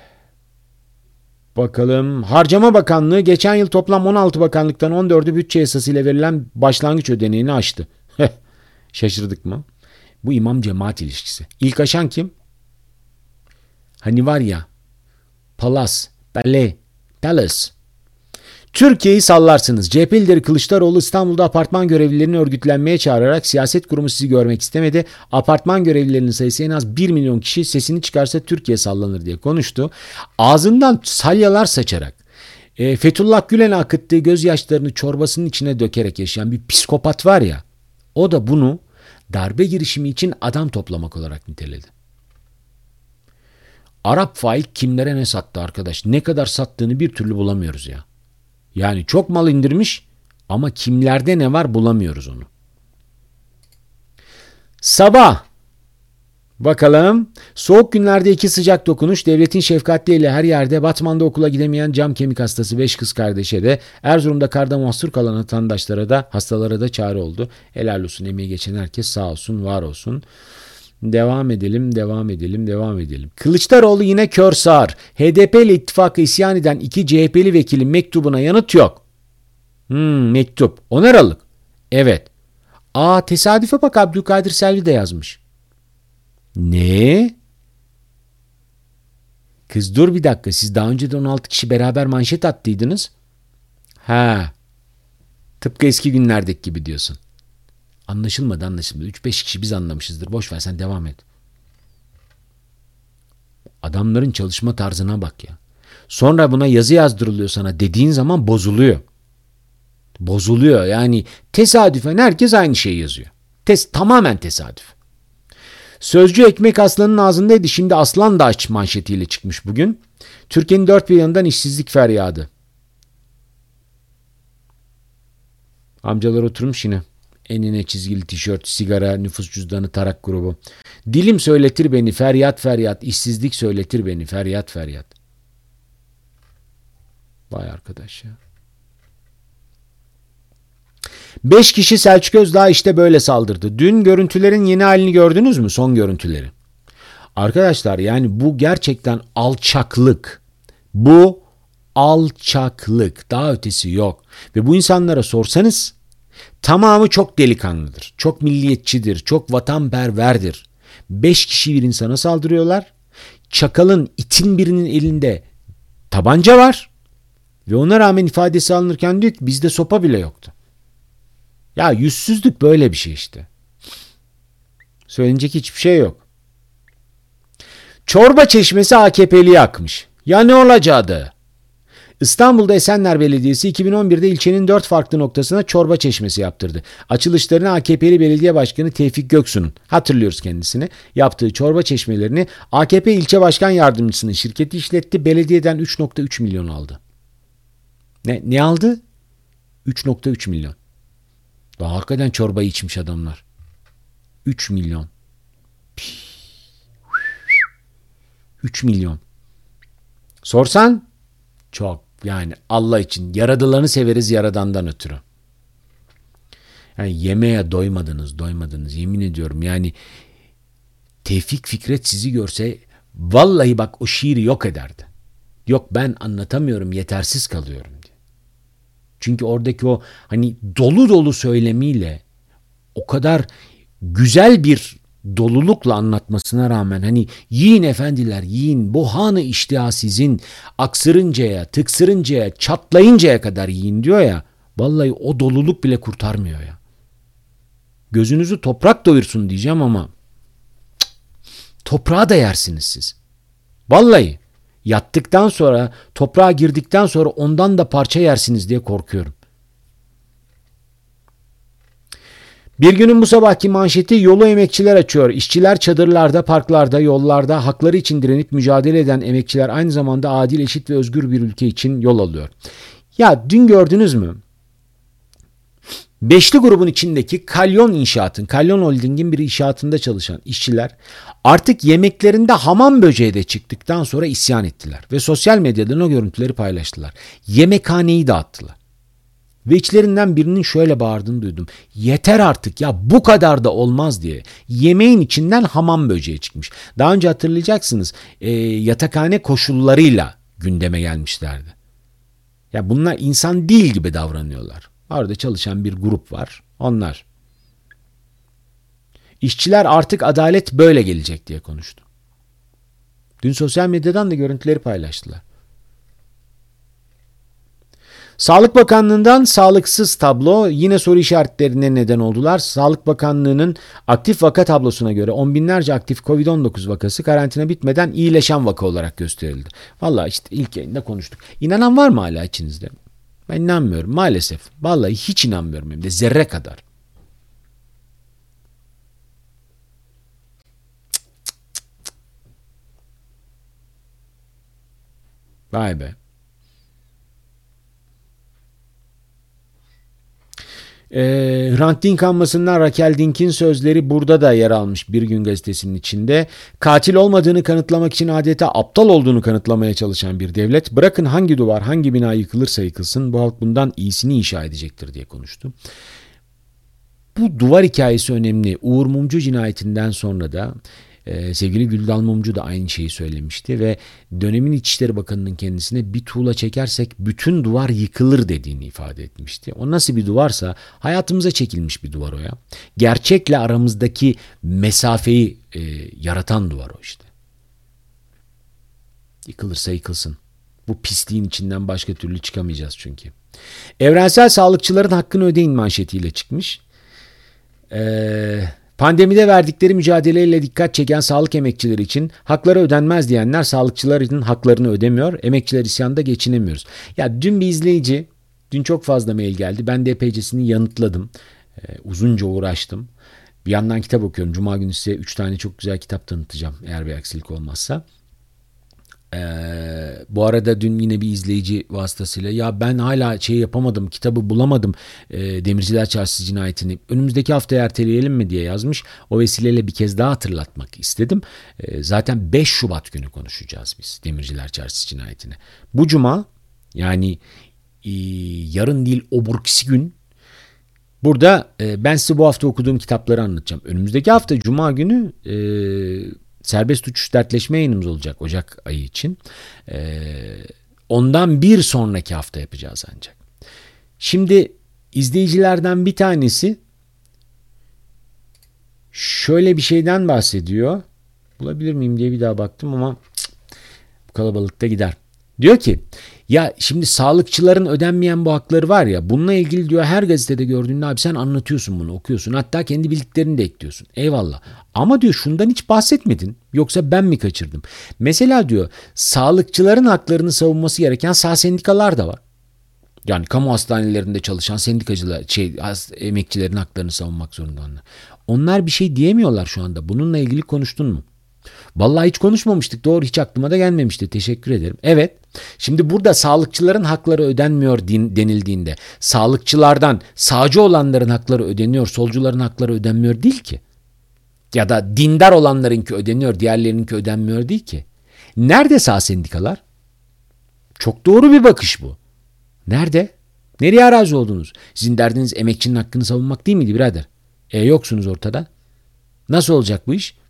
Bakalım. Harcama Bakanlığı geçen yıl toplam on altı bakanlıktan on dördü bütçe yasasıyla verilen başlangıç ödeneğini aştı. Şaşırdık mı? Bu imam cemaat ilişkisi. İlk aşan kim? Hani var ya, Palas, Pale, Palace. Türkiye'yi sallarsınız. C H P lideri Kılıçdaroğlu İstanbul'da apartman görevlilerini örgütlenmeye çağırarak siyaset kurumu sizi görmek istemedi. Apartman görevlilerinin sayısı en az bir milyon kişi, sesini çıkarsa Türkiye sallanır diye konuştu. Ağzından salyalar saçarak e, Fethullah Gülen'e akıttığı gözyaşlarını çorbasının içine dökerek yaşayan bir psikopat var ya, o da bunu darbe girişimi için adam toplamak olarak niteledi. Arap Faik kimlere ne sattı arkadaş? Ne kadar sattığını bir türlü bulamıyoruz ya. Yani çok mal indirmiş ama kimlerde ne var bulamıyoruz onu. Sabah. Bakalım. Soğuk günlerde iki sıcak dokunuş, devletin şefkatliyle her yerde. Batman'da okula gidemeyen cam kemik hastası beş kız kardeşe de, Erzurum'da karda mahsur kalan vatandaşlara da, hastalara da çare oldu. Helal olsun, emeği geçen herkes sağ olsun, var olsun. Devam edelim, devam edelim, devam edelim. Kılıçdaroğlu yine kör sağır. H D P ile ittifakı isyan eden iki C H P'li vekilin mektubuna yanıt yok. Hmm, mektup. on Aralık. Evet. Aa, tesadüfe bak, Abdülkadir Selvi de yazmış. Ne? Kız dur bir dakika, siz daha önce de on altı kişi beraber manşet attıydınız. Ha. Tıpkı eski günlerdeki gibi diyorsun. Anlaşılmadı anlaşılmadı. üç beş kişi biz anlamışızdır. Boş ver, sen devam et. Adamların çalışma tarzına bak ya. Sonra buna yazı yazdırılıyor sana dediğin zaman bozuluyor. Bozuluyor yani, tesadüfen herkes aynı şeyi yazıyor. Tes tamamen tesadüf. Sözcü ekmek aslanın ağzındaydı. Şimdi aslan da aç manşetiyle çıkmış bugün. Türkiye'nin dört bir yanından işsizlik feryadı. Amcalar oturmuş yine. Enine çizgili tişört, sigara, nüfus cüzdanı, tarak grubu. Dilim söyletir beni feryat feryat, işsizlik söyletir beni feryat feryat. Vay arkadaş ya. Beş kişi Selçuk Özdağ işte böyle saldırdı. Dün görüntülerin yeni halini gördünüz mü? Son görüntüleri. Arkadaşlar yani bu gerçekten alçaklık. Bu alçaklık. Daha ötesi yok. Ve bu insanlara sorsanız tamamı çok delikanlıdır. Çok milliyetçidir. Çok vatanperverdir. Beş kişi bir insana saldırıyorlar. Çakalın, itin birinin elinde tabanca var. Ve ona rağmen ifadesi alınırken diyor ki bizde sopa bile yoktu. Ya yüzsüzlük böyle bir şey işte. Söylenecek hiçbir şey yok. Çorba Çeşmesi A K P'li yakmış. Ya ne olacaktı? İstanbul'da Esenler Belediyesi iki bin on birde ilçenin dört farklı noktasına çorba çeşmesi yaptırdı. Açılışlarını A K P'li Belediye Başkanı Tevfik Göksu'nun, hatırlıyoruz kendisini, yaptığı çorba çeşmelerini A K P İlçe Başkan Yardımcısının şirketi işletti. Belediyeden üç virgül üç milyon aldı. Ne, ne aldı? üç virgül üç milyon. Daha hakikaten çorba içmiş adamlar. üç milyon. üç milyon. Sorsan çok, yani Allah için yaradılanı severiz yaradandan ötürü. Yani yemeğe doymadınız doymadınız yemin ediyorum yani Tevfik Fikret sizi görse vallahi bak o şiiri yok ederdi. Yok ben anlatamıyorum yetersiz kalıyorum diye. Çünkü oradaki o hani dolu dolu söylemiyle o kadar güzel bir dolulukla anlatmasına rağmen hani yiyin efendiler yiyin bu hanı iştiha sizin aksırıncaya tıksırıncaya çatlayıncaya kadar yiyin diyor ya, vallahi o doluluk bile kurtarmıyor ya. Gözünüzü toprak doyursun diyeceğim ama cık, toprağa da yersiniz siz. Vallahi yattıktan sonra toprağa girdikten sonra ondan da parça yersiniz diye korkuyorum. Bir günün bu sabahki manşeti yolu emekçiler açıyor. İşçiler çadırlarda, parklarda, yollarda hakları için direnip mücadele eden emekçiler aynı zamanda adil, eşit ve özgür bir ülke için yol alıyor. Ya dün gördünüz mü? Beşli grubun içindeki Kalyon İnşaat'ın, Kalyon Holding'in bir inşaatında çalışan işçiler artık yemeklerinde hamam böceği de çıktıktan sonra isyan ettiler. Ve sosyal medyadan o görüntüleri paylaştılar. Yemekhaneyi dağıttılar. Ve içlerinden birinin şöyle bağırdığını duydum. Yeter artık ya bu kadar da olmaz diye. Yemeğin içinden hamam böceği çıkmış. Daha önce hatırlayacaksınız e, yatakhane koşullarıyla gündeme gelmişlerdi. Ya bunlar insan değil gibi davranıyorlar. Orada çalışan bir grup var. Onlar. İşçiler artık adalet böyle gelecek diye konuştu. Dün sosyal medyadan da görüntüleri paylaştılar. Sağlık Bakanlığı'ndan sağlıksız tablo yine soru işaretlerine neden oldular. Sağlık Bakanlığı'nın aktif vaka tablosuna göre on binlerce aktif kovid on dokuz vakası karantina bitmeden iyileşen vaka olarak gösterildi. Vallahi işte ilk yayında konuştuk. İnanan var mı hala içinizde? Ben inanmıyorum maalesef. Vallahi hiç inanmıyorum hem de zerre kadar. Vay be. E, Hrant Dink anmasından Raquel Dink'in sözleri burada da yer almış Bir Gün Gazetesi'nin içinde. Katil olmadığını kanıtlamak için adeta aptal olduğunu kanıtlamaya çalışan bir devlet, bırakın hangi duvar hangi bina yıkılırsa yıkılsın bu halk bundan iyisini inşa edecektir diye konuştu. Bu duvar hikayesi önemli. Uğur Mumcu cinayetinden sonra da Ee, sevgili Güldal Mumcu da aynı şeyi söylemişti ve dönemin İçişleri Bakanı'nın kendisine bir tuğla çekersek bütün duvar yıkılır dediğini ifade etmişti. O nasıl bir duvarsa hayatımıza çekilmiş bir duvar o ya. Gerçekle aramızdaki mesafeyi e, yaratan duvar o işte. Yıkılırsa yıkılsın. Bu pisliğin içinden başka türlü çıkamayacağız çünkü. Evrensel Sağlıkçıların hakkını ödeyin manşetiyle çıkmış. Eee... Pandemide verdikleri mücadeleyle dikkat çeken sağlık emekçileri için hakları ödenmez diyenler sağlıkçıların haklarını ödemiyor. Emekçiler isyanda geçinemiyoruz. Ya dün bir izleyici, dün çok fazla mail geldi. Ben de epeycesini yanıtladım. Ee, uzunca uğraştım. Bir yandan kitap okuyorum. Cuma günü size üç tane çok güzel kitap tanıtacağım eğer bir aksilik olmazsa. Ee, bu arada dün yine bir izleyici vasıtasıyla ya ben hala şey yapamadım, kitabı bulamadım, e, Demirciler Çarşısı cinayetini önümüzdeki haftaya erteleyelim mi diye yazmış. O vesileyle bir kez daha hatırlatmak istedim. E, zaten beş Şubat günü konuşacağız biz Demirciler Çarşısı cinayetini. Bu cuma Yani e, yarın değil oburkisi gün. Burada e, ben size bu hafta okuduğum kitapları anlatacağım. Önümüzdeki hafta Cuma günü e, serbest uçuş dertleşme yayınımız olacak Ocak ayı için. E, ondan bir sonraki hafta yapacağız ancak. Şimdi izleyicilerden bir tanesi şöyle bir şeyden bahsediyor. Bulabilir miyim diye bir daha baktım ama cık, bu kalabalıkta gider. Diyor ki ya şimdi sağlıkçıların ödenmeyen bu hakları var ya, bununla ilgili diyor her gazetede gördüğünde abi sen anlatıyorsun, bunu okuyorsun, hatta kendi bildiklerini de ekliyorsun. Eyvallah. Ama diyor şundan hiç bahsetmedin, yoksa ben mi kaçırdım? Mesela diyor sağlıkçıların haklarını savunması gereken sağ sendikalar da var. Yani kamu hastanelerinde çalışan sendikacılar, şey, emekçilerin haklarını savunmak zorunda onlar. Onlar bir şey diyemiyorlar şu anda. Bununla ilgili konuştun mu? Vallahi hiç konuşmamıştık. Doğru, hiç aklıma da gelmemişti. Teşekkür ederim. Evet. Şimdi burada sağlıkçıların hakları ödenmiyor denildiğinde sağlıkçılardan sağcı olanların hakları ödeniyor, solcuların hakları ödenmiyor değil ki. Ya da dindar olanlarınki ödeniyor, diğerlerininki ödenmiyor değil ki. Nerede sağ sendikalar? Çok doğru bir bakış bu. Nerede? Nereye arazi oldunuz? Sizin derdiniz emekçinin hakkını savunmak değil miydi birader? E yoksunuz ortada. Nasıl olacak bu iş?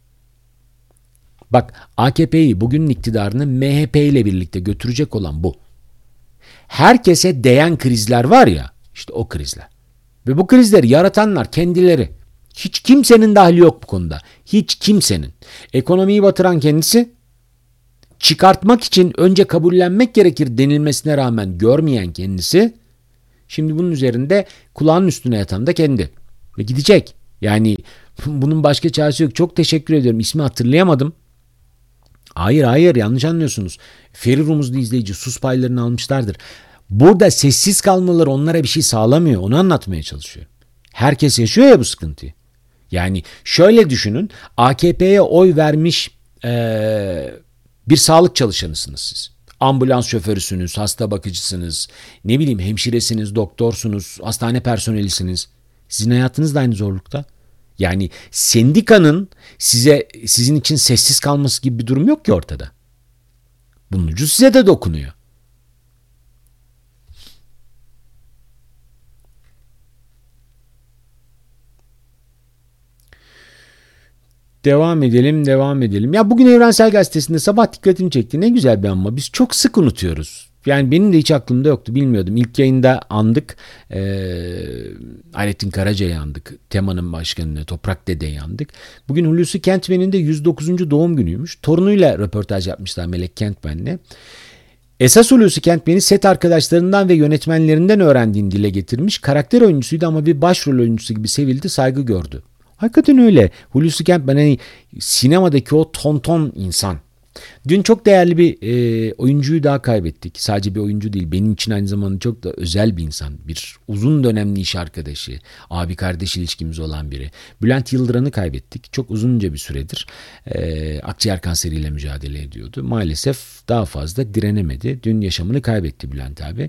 Bak, A K P'yi, bugünün iktidarını M H P ile birlikte götürecek olan bu. Herkese değen krizler var ya, işte o krizler. Ve bu krizleri yaratanlar kendileri. Hiç kimsenin dahli yok bu konuda. Hiç kimsenin. Ekonomiyi batıran kendisi, çıkartmak için önce kabullenmek gerekir denilmesine rağmen görmeyen kendisi, şimdi bunun üzerinde kulağının üstüne yatan da kendi. Ve gidecek. Yani bunun başka çaresi yok. Çok teşekkür ediyorum. İsmi hatırlayamadım. Hayır hayır, yanlış anlıyorsunuz. Feri Rumuzlu izleyici sus paylarını almışlardır. Burada sessiz kalmaları onlara bir şey sağlamıyor. Onu anlatmaya çalışıyor. Herkes yaşıyor ya bu sıkıntıyı. Yani şöyle düşünün. A K P'ye oy vermiş ee, bir sağlık çalışanısınız siz. Ambulans şoförüsünüz, hasta bakıcısınız, ne bileyim hemşiresiniz, doktorsunuz, hastane personelisiniz. Sizin hayatınız da aynı zorlukta. Yani sendikanın size sizin için sessiz kalması gibi bir durum yok ki ortada. Bunun ucu size de dokunuyor. Devam edelim, devam edelim. Ya bugün Evrensel Gazetesi'nde sabah dikkatimi çekti. Ne güzel bir anma. Biz çok sık unutuyoruz. Yani benim de hiç aklımda yoktu, bilmiyordum. İlk yayında andık. Ee, Hayrettin Karaca'yı andık. Tema'nın başkanını, Toprak Dede'yi andık. Bugün Hulusi Kentmen'in de yüz dokuzuncu doğum günüymüş. Torunuyla röportaj yapmışlar, Melek Kentmen'le. Esas Hulusi Kentmen'i set arkadaşlarından ve yönetmenlerinden öğrendiğini dile getirmiş. Karakter oyuncusuydu ama bir başrol oyuncusu gibi sevildi, saygı gördü. Hakikaten öyle. Hulusi Kentmen hani sinemadaki o tonton insan. Dün çok değerli bir e, oyuncuyu daha kaybettik. Sadece bir oyuncu değil, benim için aynı zamanda çok da özel bir insan. Bir uzun dönemli iş arkadaşı, abi kardeş ilişkimiz olan biri. Bülent Yıldıran'ı kaybettik. Çok uzunca bir süredir e, akciğer kanseriyle mücadele ediyordu. Maalesef daha fazla direnemedi. Dün yaşamını kaybetti Bülent abi.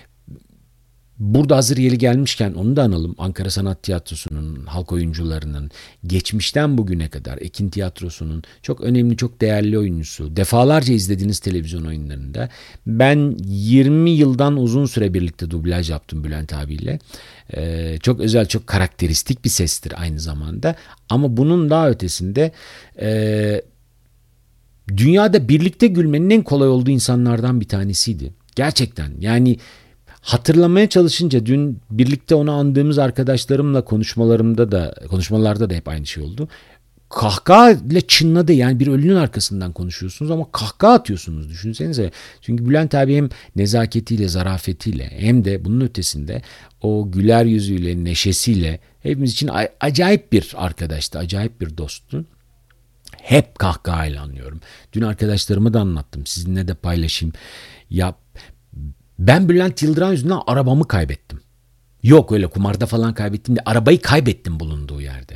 Burada hazır yeri gelmişken onu da analım. Ankara Sanat Tiyatrosu'nun, halk oyuncularının geçmişten bugüne kadar Ekin Tiyatrosu'nun çok önemli, çok değerli oyuncusu. Defalarca izlediğiniz televizyon oyunlarında. Ben yirmi yıldan uzun süre birlikte dublaj yaptım Bülent abiyle. Ee, çok özel, çok karakteristik bir sestir aynı zamanda. Ama bunun daha ötesinde e, dünyada birlikte gülmenin en kolay olduğu insanlardan bir tanesiydi. Gerçekten yani. Hatırlamaya çalışınca dün birlikte onu andığımız arkadaşlarımla konuşmalarımda da konuşmalarda da hep aynı şey oldu. Kahkaha ile çınladı, yani bir ölünün arkasından konuşuyorsunuz ama kahkaha atıyorsunuz, düşünsenize. Çünkü Bülent abi hem nezaketiyle, zarafetiyle hem de bunun ötesinde o güler yüzüyle, neşesiyle hepimiz için acayip bir arkadaştı, acayip bir dosttu. Hep kahkahayla anlıyorum. Dün arkadaşlarıma da anlattım, sizinle de paylaşayım. Ya ben Bülent Yıldıran yüzünden arabamı kaybettim. Yok öyle kumarda falan kaybettim de, arabayı kaybettim bulunduğu yerde.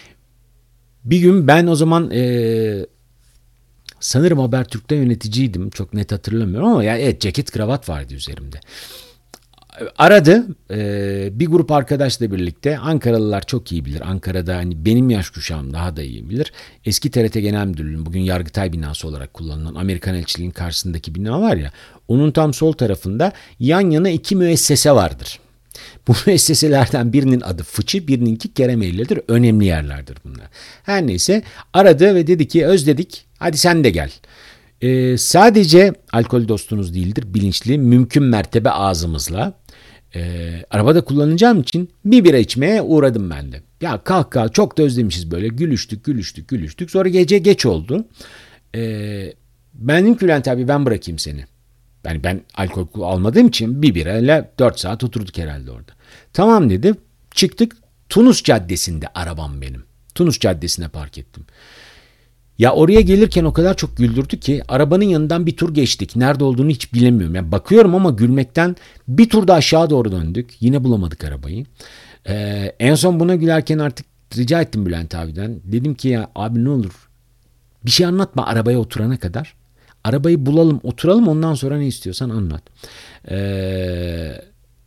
Bir gün ben o zaman e, sanırım Habertürk'te yöneticiydim. Çok net hatırlamıyorum ama yani evet, ceket kravat vardı üzerimde. Aradı. Ee, bir grup arkadaşla birlikte. Ankaralılar çok iyi bilir. Ankara'da hani benim yaş kuşağım daha da iyi bilir. Eski T R T Genel Müdürlüğü'nün bugün Yargıtay binası olarak kullanılan Amerikan elçiliğinin karşısındaki bina var ya. Onun tam sol tarafında yan yana iki müessese vardır. Bu müesseselerden birinin adı Fıçı, birininki Keremeyli'dir. Önemli yerlerdir bunlar. Her neyse aradı ve dedi ki özledik, hadi sen de gel. Ee, sadece alkol dostunuz değildir, bilinçli, mümkün mertebe ağzımızla. Ee, arabada kullanacağım için bir bira içmeye uğradım ben de. Ya kalk kalk, çok da özlemişiz böyle, gülüştük gülüştük gülüştük. Sonra gece geç oldu. Ee, ben dedim ki Bülent abi, ben bırakayım seni. Yani ben alkol almadığım için bir birayla dört saat oturduk herhalde orada. Tamam dedi. Çıktık. Tunus Caddesi'nde arabam benim. Tunus Caddesi'ne park ettim. Ya oraya gelirken o kadar çok güldürdü ki arabanın yanından bir tur geçtik. Nerede olduğunu hiç bilemiyorum. Yani bakıyorum ama gülmekten bir tur da aşağı doğru döndük. Yine bulamadık arabayı. Ee, en son buna gülerken artık rica ettim Bülent abiden. Dedim ki ya abi ne olur bir şey anlatma arabaya oturana kadar. Arabayı bulalım, oturalım, ondan sonra ne istiyorsan anlat. Ee,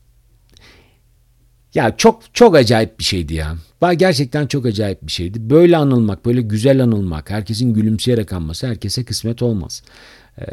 ya çok çok acayip bir şeydi ya. Gerçekten çok acayip bir şeydi. Böyle anılmak, böyle güzel anılmak, herkesin gülümseyerek anması herkese kısmet olmaz. Ee,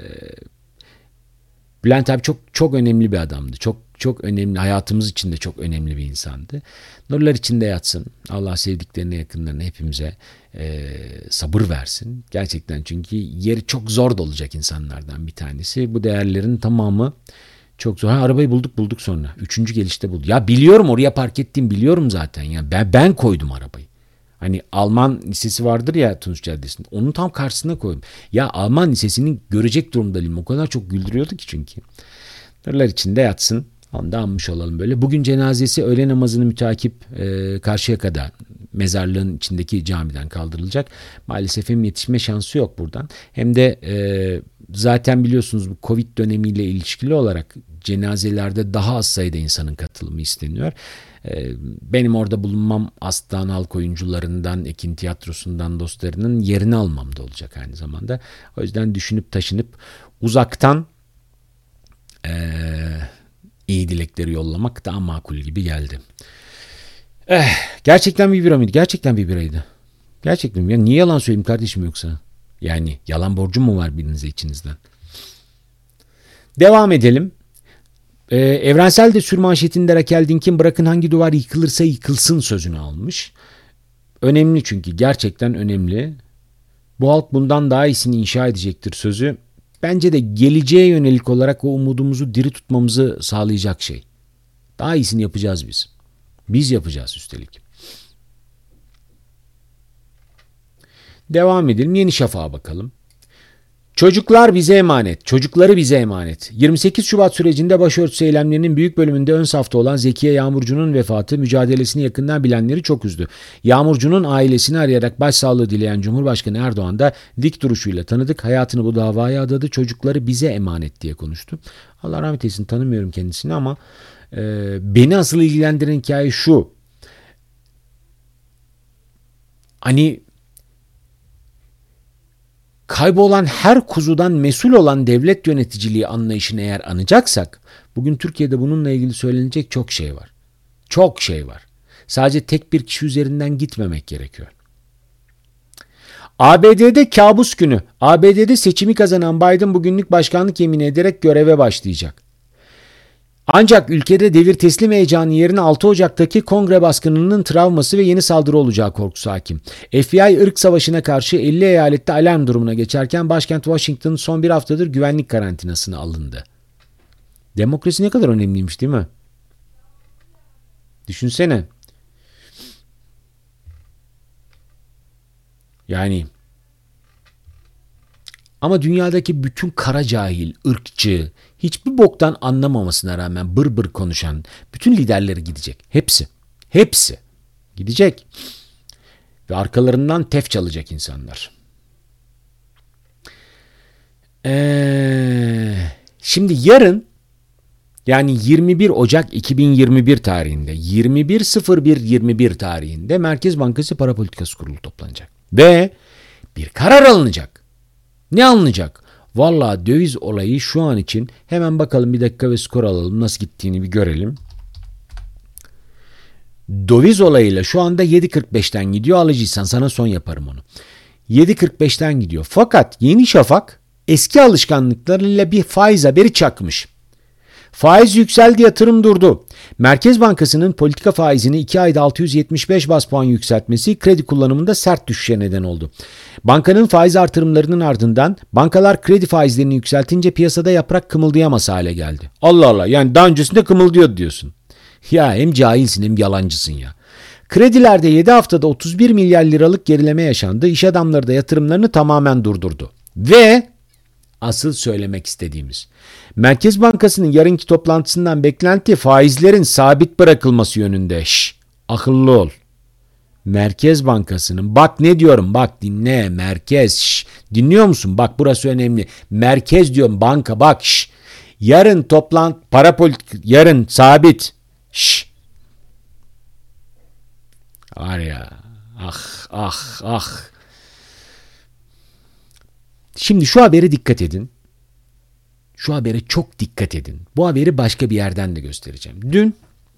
Bülent abi çok çok önemli bir adamdı. Çok çok önemli, hayatımız için de çok önemli bir insandı. Nurlar içinde yatsın. Allah sevdiklerine, yakınlarına, hepimize e, sabır versin. Gerçekten çünkü yeri çok zor dolacak insanlardan bir tanesi. Bu değerlerin tamamı çok zor. Ha, arabayı bulduk bulduk sonra. Üçüncü gelişte bulduk. Ya biliyorum, oraya park ettiğim biliyorum zaten. Ya ben, ben koydum arabayı. Hani Alman lisesi vardır ya Tunus Caddesi'nde. Onun tam karşısına koydum. Ya Alman lisesini görecek durumda değilim. O kadar çok güldürüyordu ki çünkü. Nurlar içinde yatsın. Onu da anmış olalım böyle. Bugün cenazesi öğle namazını mütakip e, Karşıyaka'da mezarlığın içindeki camiden kaldırılacak. Maalesef hem yetişme şansı yok buradan. Hem de e, zaten biliyorsunuz bu Covid dönemiyle ilişkili olarak cenazelerde daha az sayıda insanın katılımı isteniyor. E, benim orada bulunmam Aslan halk oyuncularından, Ekin Tiyatrosu'ndan dostlarının yerini almam da olacak aynı zamanda. O yüzden düşünüp taşınıp uzaktan eee İyi dilekleri yollamak daha makul gibi geldi. Eh, gerçekten bir bira mıydı? Gerçekten bir biraydı. Gerçekten. Ya niye yalan söyleyeyim kardeşim yoksa? Yani yalan borcum mu var birinize içinizden? Devam edelim. Ee, Evrensel de sürmanşetinde Raquel Dink'in bırakın hangi duvar yıkılırsa yıkılsın sözünü almış. Önemli çünkü. Gerçekten önemli. Bu halk bundan daha iyisini inşa edecektir sözü. Bence de geleceğe yönelik olarak o umudumuzu diri tutmamızı sağlayacak şey. Daha iyisini yapacağız biz. Biz yapacağız üstelik. Devam edelim. Yeni Şafak'a bakalım. Çocuklar bize emanet. Çocukları bize emanet. yirmi sekiz Şubat sürecinde başörtüsü eylemlerinin büyük bölümünde ön safta olan Zekiye Yağmurcu'nun vefatı mücadelesini yakından bilenleri çok üzdü. Yağmurcu'nun ailesini arayarak başsağlığı dileyen Cumhurbaşkanı Erdoğan da dik duruşuyla tanıdık. Hayatını bu davaya adadı. Çocukları bize emanet diye konuştu. Allah rahmet eylesin, tanımıyorum kendisini ama e, beni asıl ilgilendiren hikaye şu. Hani kaybolan her kuzudan mesul olan devlet yöneticiliği anlayışını eğer anacaksak, bugün Türkiye'de bununla ilgili söylenecek çok şey var. Çok şey var. Sadece tek bir kişi üzerinden gitmemek gerekiyor. A B D'de kabus günü. A B D'de seçimi kazanan Biden bugünlük başkanlık yemini ederek göreve başlayacak. Ancak ülkede devir teslim heyecanı yerine altı Ocak'taki kongre baskınının travması ve yeni saldırı olacağı korkusu hakim. F B I ırk savaşına karşı elli eyalette alarm durumuna geçerken başkent Washington son bir haftadır güvenlik karantinasına alındı. Demokrasi ne kadar önemliymiş değil mi? Düşünsene. Yani ama dünyadaki bütün kara cahil, ırkçı, hiçbir boktan anlamamasına rağmen bır bır konuşan bütün liderleri gidecek. Hepsi. Hepsi. Gidecek. Ve arkalarından tef çalacak insanlar. Ee, şimdi yarın, yani yirmi bir Ocak iki bin yirmi bir tarihinde, yirmi bir bir yirmi bir tarihinde Merkez Bankası Para Politikası Kurulu toplanacak. Ve bir karar alınacak. Ne alınacak? Vallahi döviz olayı şu an için hemen bakalım bir dakika ve skor alalım. Nasıl gittiğini bir görelim. Döviz olayıyla şu anda yedi kırk beşten gidiyor. Alıcıysan sana son yaparım onu. yedi kırk beşten gidiyor. Fakat Yeni Şafak eski alışkanlıklarıyla bir faiz haberi çakmış. Faiz yükseldi, yatırım durdu. Merkez Bankası'nın politika faizini iki ayda altı yüz yetmiş beş baz puan yükseltmesi kredi kullanımında sert düşüşe neden oldu. Bankanın faiz artırımlarının ardından bankalar kredi faizlerini yükseltince piyasada yaprak kımıldayamaz hale geldi. Allah Allah, yani daha öncesinde kımıldıyordu diyorsun. Ya hem cahilsin hem yalancısın ya. Kredilerde yedi haftada otuz bir milyar liralık gerileme yaşandı. İş adamları da yatırımlarını tamamen durdurdu. Ve asıl söylemek istediğimiz, Merkez Bankası'nın yarınki toplantısından beklenti faizlerin sabit bırakılması yönünde. Şş, akıllı ol. Merkez Bankası'nın, bak ne diyorum, bak dinle, merkez, şş, dinliyor musun? Bak burası önemli. Merkez diyorum, banka, bak, şş, yarın toplantı, para politik, yarın sabit. Şş. Var ya, ah ah ah. Şimdi şu habere dikkat edin. Şu habere çok dikkat edin. Bu haberi başka bir yerden de göstereceğim. Dün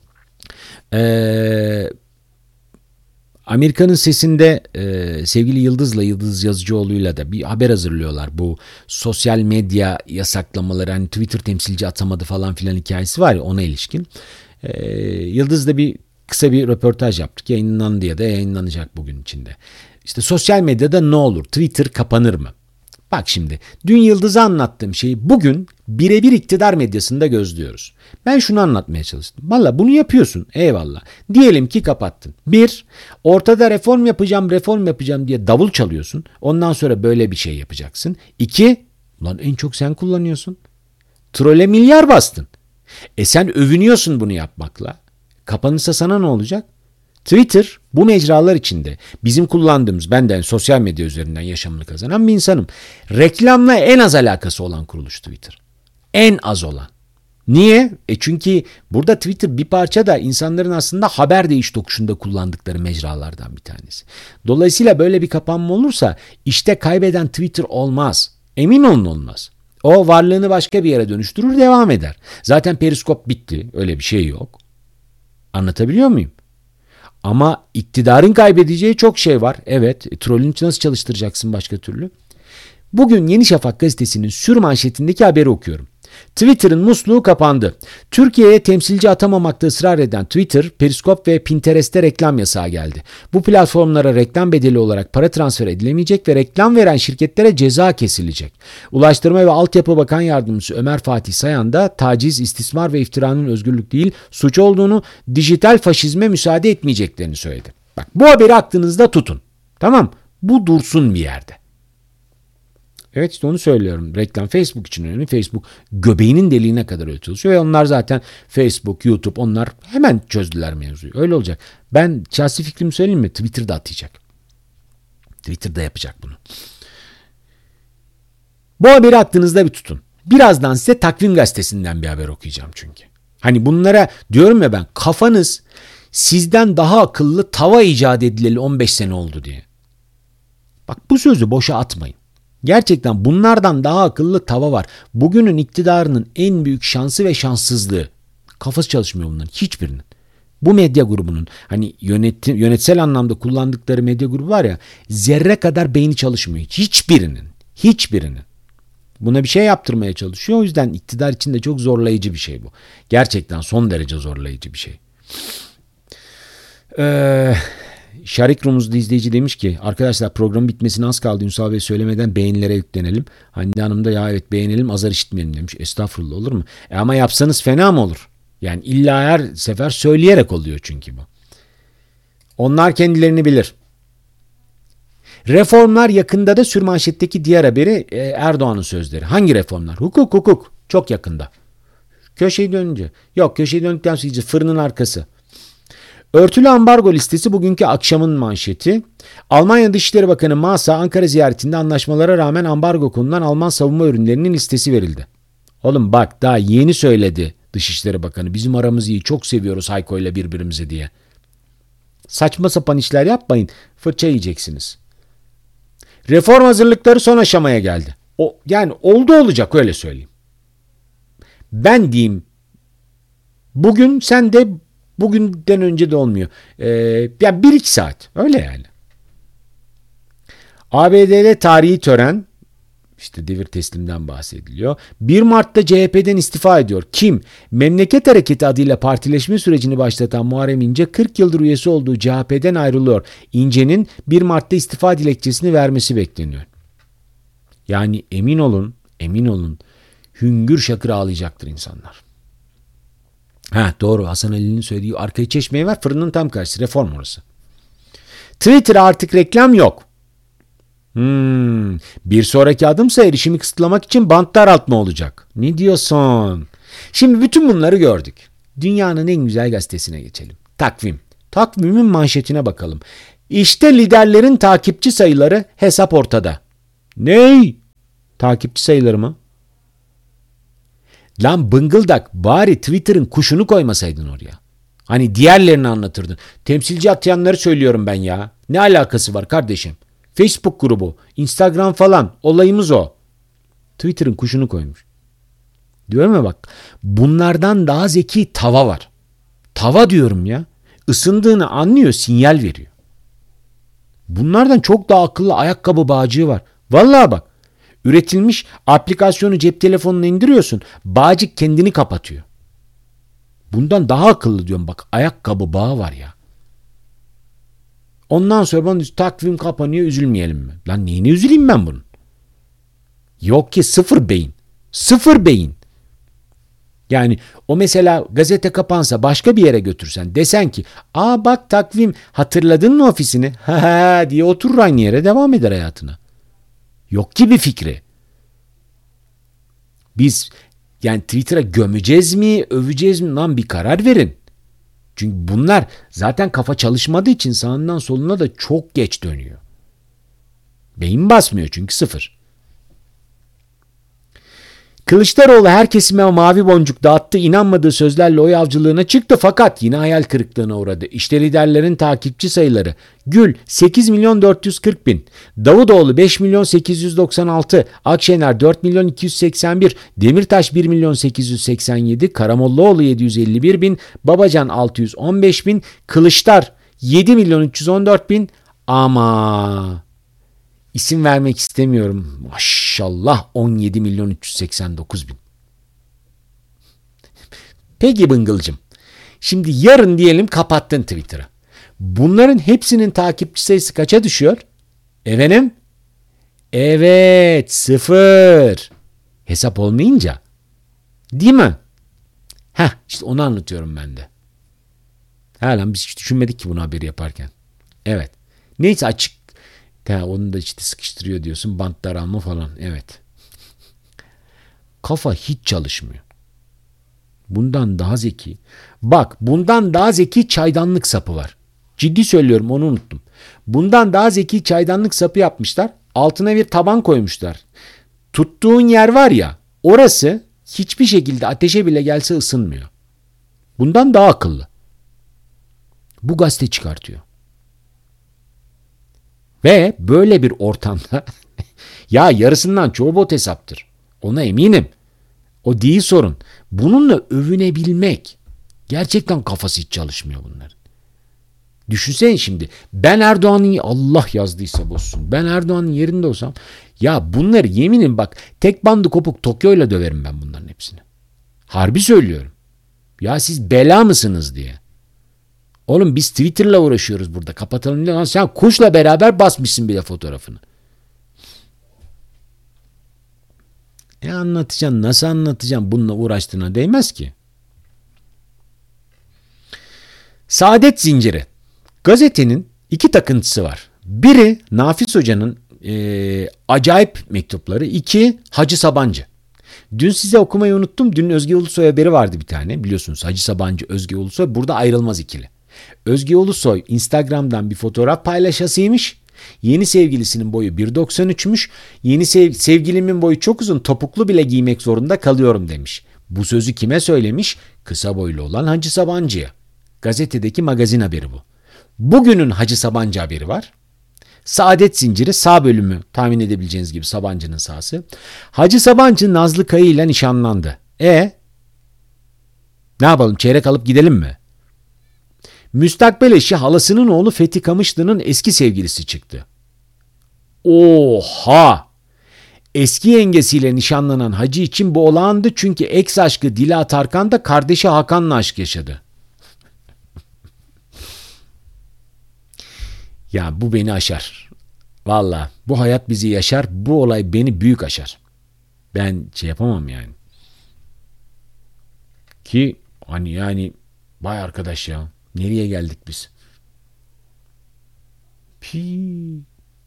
ee, Amerika'nın Sesi'nde e, sevgili Yıldız'la, Yıldız Yazıcıoğlu'yla da bir haber hazırlıyorlar. Bu sosyal medya yasaklamaları, hani Twitter temsilci atamadı falan filan hikayesi var ya, ona ilişkin. E, Yıldız'da bir kısa bir röportaj yaptık. Yayınlandı ya da yayınlanacak bugün içinde. İşte sosyal medyada ne olur? Twitter kapanır mı? Bak şimdi, dün Yıldız'a anlattığım şeyi bugün birebir iktidar medyasında gözlüyoruz. Ben şunu anlatmaya çalıştım. Valla bunu yapıyorsun, eyvallah. Diyelim ki kapattın. Bir, ortada reform yapacağım, reform yapacağım diye davul çalıyorsun. Ondan sonra böyle bir şey yapacaksın. İki, lan en çok sen kullanıyorsun. Trole milyar bastın. E sen övünüyorsun bunu yapmakla. Kapanırsa sana ne olacak? Twitter bu mecralar içinde bizim kullandığımız, benden sosyal medya üzerinden yaşamını kazanan bir insanım. Reklamla en az alakası olan kuruluş Twitter. En az olan. Niye? E çünkü burada Twitter bir parça da insanların aslında haber değiş tokuşunda kullandıkları mecralardan bir tanesi. Dolayısıyla böyle bir kapanma olursa işte kaybeden Twitter olmaz. Emin olun olmaz. O varlığını başka bir yere dönüştürür, devam eder. Zaten periskop bitti. Öyle bir şey yok. Anlatabiliyor muyum? Ama iktidarın kaybedeceği çok şey var. Evet, e, trolünü nasıl çalıştıracaksın başka türlü? Bugün Yeni Şafak gazetesinin sür manşetindeki haberi okuyorum. Twitter'ın musluğu kapandı. Türkiye'ye temsilci atamamakta ısrar eden Twitter, Periskop ve Pinterest'te reklam yasağı geldi. Bu platformlara reklam bedeli olarak para transfer edilemeyecek ve reklam veren şirketlere ceza kesilecek. Ulaştırma ve Altyapı Bakan Yardımcısı Ömer Fatih Sayan da taciz, istismar ve iftiranın özgürlük değil, suç olduğunu, dijital faşizme müsaade etmeyeceklerini söyledi. Bak, bu haberi aklınızda tutun. Tamam, bu dursun bir yerde. Evet, işte onu söylüyorum. Reklam Facebook için önemli. Facebook göbeğinin deliğine kadar öyle çalışıyor. Ve onlar zaten Facebook, YouTube, onlar hemen çözdüler mevzuyu. Öyle olacak. Ben şahsi fikrimi söyleyeyim mi? Twitter'da atacak. Twitter'da yapacak bunu. Bu haberi aklınızda bir tutun. Birazdan size Takvim Gazetesi'nden bir haber okuyacağım çünkü. Hani bunlara diyorum ya ben, kafanız sizden daha akıllı tava icat edileli on beş sene oldu diye. Bak, bu sözü boşa atmayın. Gerçekten bunlardan daha akıllı tava var. Bugünün iktidarının en büyük şansı ve şanssızlığı. Kafası çalışmıyor bunların hiçbirinin. Bu medya grubunun, hani yönetim, yönetsel anlamda kullandıkları medya grubu var ya, zerre kadar beyni çalışmıyor. Hiçbirinin. Hiçbirinin. Buna bir şey yaptırmaya çalışıyor. O yüzden iktidar için de çok zorlayıcı bir şey bu. Gerçekten son derece zorlayıcı bir şey. Eee... Şarik Rumuzlu izleyici demiş ki, arkadaşlar programın bitmesine az kaldı, Ünsal Bey söylemeden beğenilere yüklenelim. Hande Hanım da ya evet beğenelim, azar işitmeyelim demiş. Estağfurullah, olur mu? E ama yapsanız fena mı olur? Yani illa her sefer söyleyerek oluyor çünkü bu. Onlar kendilerini bilir. Reformlar yakında da sürmanşetteki diğer haberi e, Erdoğan'ın sözleri. Hangi reformlar? Hukuk hukuk. Çok yakında. Köşeyi dönünce. Yok, köşeyi döndükten sonra fırının arkası. Örtülü ambargo listesi bugünkü akşamın manşeti. Almanya Dışişleri Bakanı Maas Ankara ziyaretinde anlaşmalara rağmen ambargo konulan Alman savunma ürünlerinin listesi verildi. Oğlum bak, daha yeni söyledi Dışişleri Bakanı. Bizim aramız iyi, çok seviyoruz Hayko ile birbirimizi diye. Saçma sapan işler yapmayın, fırça yiyeceksiniz. Reform hazırlıkları son aşamaya geldi. O, yani oldu olacak, öyle söyleyeyim. Ben diyeyim bugün, sen de bugünden önce de olmuyor. Ee, yani bir iki saat öyle yani. A B D'de tarihi tören, işte devir teslimden bahsediliyor. bir Mart'ta C H P'den istifa ediyor. Kim? Memleket Hareketi adıyla partileşme sürecini başlatan Muharrem İnce kırk yıldır üyesi olduğu C H P'den ayrılıyor. İnce'nin bir Mart'ta istifa dilekçesini vermesi bekleniyor. Yani emin olun, emin olun hüngür şakır ağlayacaktır insanlar. Ha doğru, Hasan Ali'nin söylediği arkayı çeşmeye var, fırının tam karşısı, reform orası. Twitter'a artık reklam yok. Hmm, bir sonraki adımsa erişimi kısıtlamak için bant daraltma olacak. Ne diyorsun? Şimdi bütün bunları gördük. Dünyanın en güzel gazetesine geçelim. Takvim. Takvimin manşetine bakalım. İşte liderlerin takipçi sayıları, hesap ortada. Ney? Takipçi sayıları mı? Lan bıngıldak, bari Twitter'ın kuşunu koymasaydın oraya. Hani diğerlerini anlatırdın. Temsilci atayanları söylüyorum ben ya. Ne alakası var kardeşim? Facebook grubu, Instagram falan, olayımız o. Twitter'ın kuşunu koymuş. Diyorum ya bak, bunlardan daha zeki tava var. Tava diyorum ya. Isındığını anlıyor, sinyal veriyor. Bunlardan çok daha akıllı ayakkabı bağcığı var. Vallahi bak, üretilmiş aplikasyonu cep telefonuna indiriyorsun, bağcık kendini kapatıyor. Bundan daha akıllı diyorum bak, ayakkabı bağı var ya. Ondan sonra bana takvim kapanıyor, üzülmeyelim mi? Lan neyine üzüleyim ben bunun? Yok ki, sıfır beyin. Sıfır beyin. Yani o mesela gazete kapansa, başka bir yere götürsen, desen ki aa bak takvim, hatırladın mı ofisini? Ha ha diye oturur aynı yere, devam eder hayatına. Yok ki bir fikri. Biz yani Twitter'a gömeceğiz mi, öveceğiz mi? Lan bir karar verin. Çünkü bunlar zaten kafa çalışmadığı için sağından soluna da çok geç dönüyor. Beyin basmıyor çünkü, sıfır. Kılıçdaroğlu her kesime mavi boncuk dağıttı, inanmadığı sözlerle oy avcılığına çıktı fakat yine hayal kırıklığına uğradı. İşte liderlerin takipçi sayıları. Gül sekiz milyon dört yüz kırk bin, Davutoğlu beş milyon sekiz yüz doksan altı, Akşener dört milyon iki yüz seksen bir, Demirtaş bir milyon sekiz yüz seksen yedi, Karamollaoğlu yedi yüz elli bir bin, Babacan altı yüz on beş bin, Kılıçlar yedi milyon üç yüz on dört bin ama... İsim vermek istemiyorum. Maşallah on yedi milyon üç yüz seksen dokuz bin. Peki Bıngıl'cığım. Şimdi yarın diyelim kapattın Twitter'ı. Bunların hepsinin takipçi sayısı kaça düşüyor? Efendim? Evet, sıfır. Hesap olmayınca. Değil mi? Heh, işte onu anlatıyorum ben de. Hala biz hiç düşünmedik ki bunu haberi yaparken. Evet. Neyse, açık. Ya onu da işte sıkıştırıyor diyorsun, bant daralma falan. Evet. Kafa hiç çalışmıyor. Bundan daha zeki. Bak, bundan daha zeki çaydanlık sapı var. Ciddi söylüyorum, onu unuttum. Bundan daha zeki çaydanlık sapı yapmışlar. Altına bir taban koymuşlar. Tuttuğun yer var ya, orası hiçbir şekilde ateşe bile gelse ısınmıyor. Bundan daha akıllı. Bu gazete çıkartıyor. Ve böyle bir ortamda ya yarısından çoğu bot hesaptır. Ona eminim. O değil sorun. Bununla övünebilmek. Gerçekten kafası hiç çalışmıyor bunların. Düşünsene şimdi, ben Erdoğan'ın, Allah yazdıysa bozsun, ben Erdoğan'ın yerinde olsam, ya bunları yeminim bak, tek bandı kopuk Tokyo'yla döverim ben bunların hepsini. Harbi söylüyorum. Ya siz bela mısınız diye. Oğlum biz Twitter'la uğraşıyoruz burada. Kapatalım diye. Sen kuşla beraber basmışsın bile fotoğrafını. E anlatacaksın. Nasıl anlatacaksın? Bununla uğraştığına değmez ki. Saadet Zinciri. Gazetenin iki takıntısı var. Biri Nafiz Hoca'nın e, acayip mektupları. İki Hacı Sabancı. Dün size okumayı unuttum. Dün Özge Ulusoy haberi vardı bir tane. Biliyorsunuz Hacı Sabancı, Özge Ulusoy burada ayrılmaz ikili. Özge Ulusoy Instagram'dan bir fotoğraf paylaşasıymış. Yeni sevgilisinin boyu bir doksan üçmüş. Yeni sev- sevgilimin boyu çok uzun, topuklu bile giymek zorunda kalıyorum demiş. Bu sözü kime söylemiş? Kısa boylu olan Hacı Sabancı'ya. Gazetedeki magazin haberi bu. Bugünün Hacı Sabancı haberi var. Saadet Zinciri sağ bölümü tahmin edebileceğiniz gibi Sabancı'nın sağsı. Hacı Sabancı Nazlı Kaya ile nişanlandı. E ne yapalım, çeyrek alıp gidelim mi? Müstakbel eşi halasının oğlu Fethi Kamışlı'nın eski sevgilisi çıktı. Oha! Eski yengesiyle nişanlanan Hacı için bu olağandı çünkü ex aşkı Dila Tarkan da kardeşi Hakan'la aşk yaşadı. Ya bu beni aşar. Valla bu hayat bizi yaşar, bu olay beni büyük aşar. Ben şey yapamam yani. Ki hani yani vay arkadaş ya, nereye geldik biz? Pi.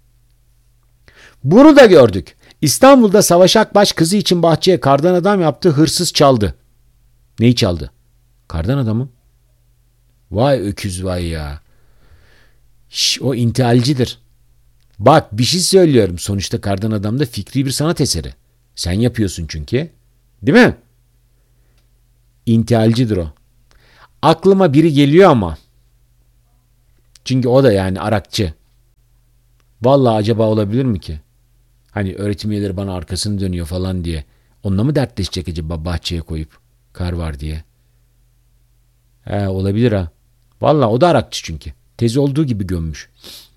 Bunu da gördük. İstanbul'da Savaş Akbaş kızı için bahçeye kardan adam yaptı, hırsız çaldı. Neyi çaldı? Kardan adamı. Vay öküz vay ya. Şş, o intihalcidir. Bak bir şey söylüyorum. Sonuçta kardan adam da fikri bir sanat eseri. Sen yapıyorsun çünkü. Değil mi? İntihalcidir o. Aklıma biri geliyor ama. Çünkü o da yani Arakçı. Vallahi acaba olabilir mi ki? Hani öğretim üyeleri bana arkasını dönüyor falan diye. Onunla mı dertleşecek acaba bahçeye koyup? Kar var diye. He, olabilir ha. Vallahi o da Arakçı çünkü. Tezi olduğu gibi gömmüş.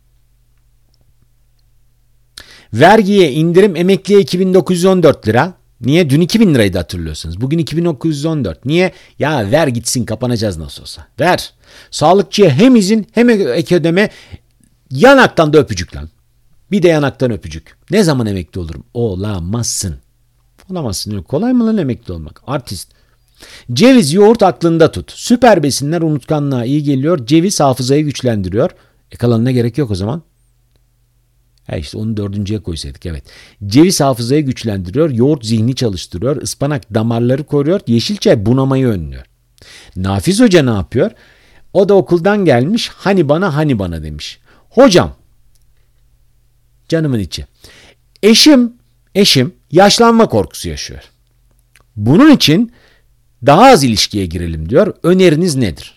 Vergiye indirim emekliye iki bin dokuz yüz on dört lira. Niye? Dün iki bin liraydı hatırlıyorsunuz. Bugün iki bin dokuz yüz on dört. Niye? Ya ver gitsin, kapanacağız nasıl olsa. Ver. Sağlıkçıya hem izin hem ek ödeme, yanaktan da öpücük lan. Bir de yanaktan öpücük. Ne zaman emekli olurum? Olamazsın. Olamazsın. Kolay mı lan emekli olmak? Artist. Ceviz, yoğurt aklında tut. Süper besinler unutkanlığa iyi geliyor. Ceviz hafızayı güçlendiriyor. E kalanına gerek yok o zaman. Ha işte onu dördüncüye koysaydık, evet. Ceviz hafızayı güçlendiriyor. Yoğurt zihni çalıştırıyor. Ispanak damarları koruyor. Yeşil çay bunamayı önlüyor. Nafiz Hoca ne yapıyor? O da okuldan gelmiş. Hani bana hani bana demiş. Hocam, canımın içi. Eşim, eşim yaşlanma korkusu yaşıyor. Bunun için daha az ilişkiye girelim diyor. Öneriniz nedir?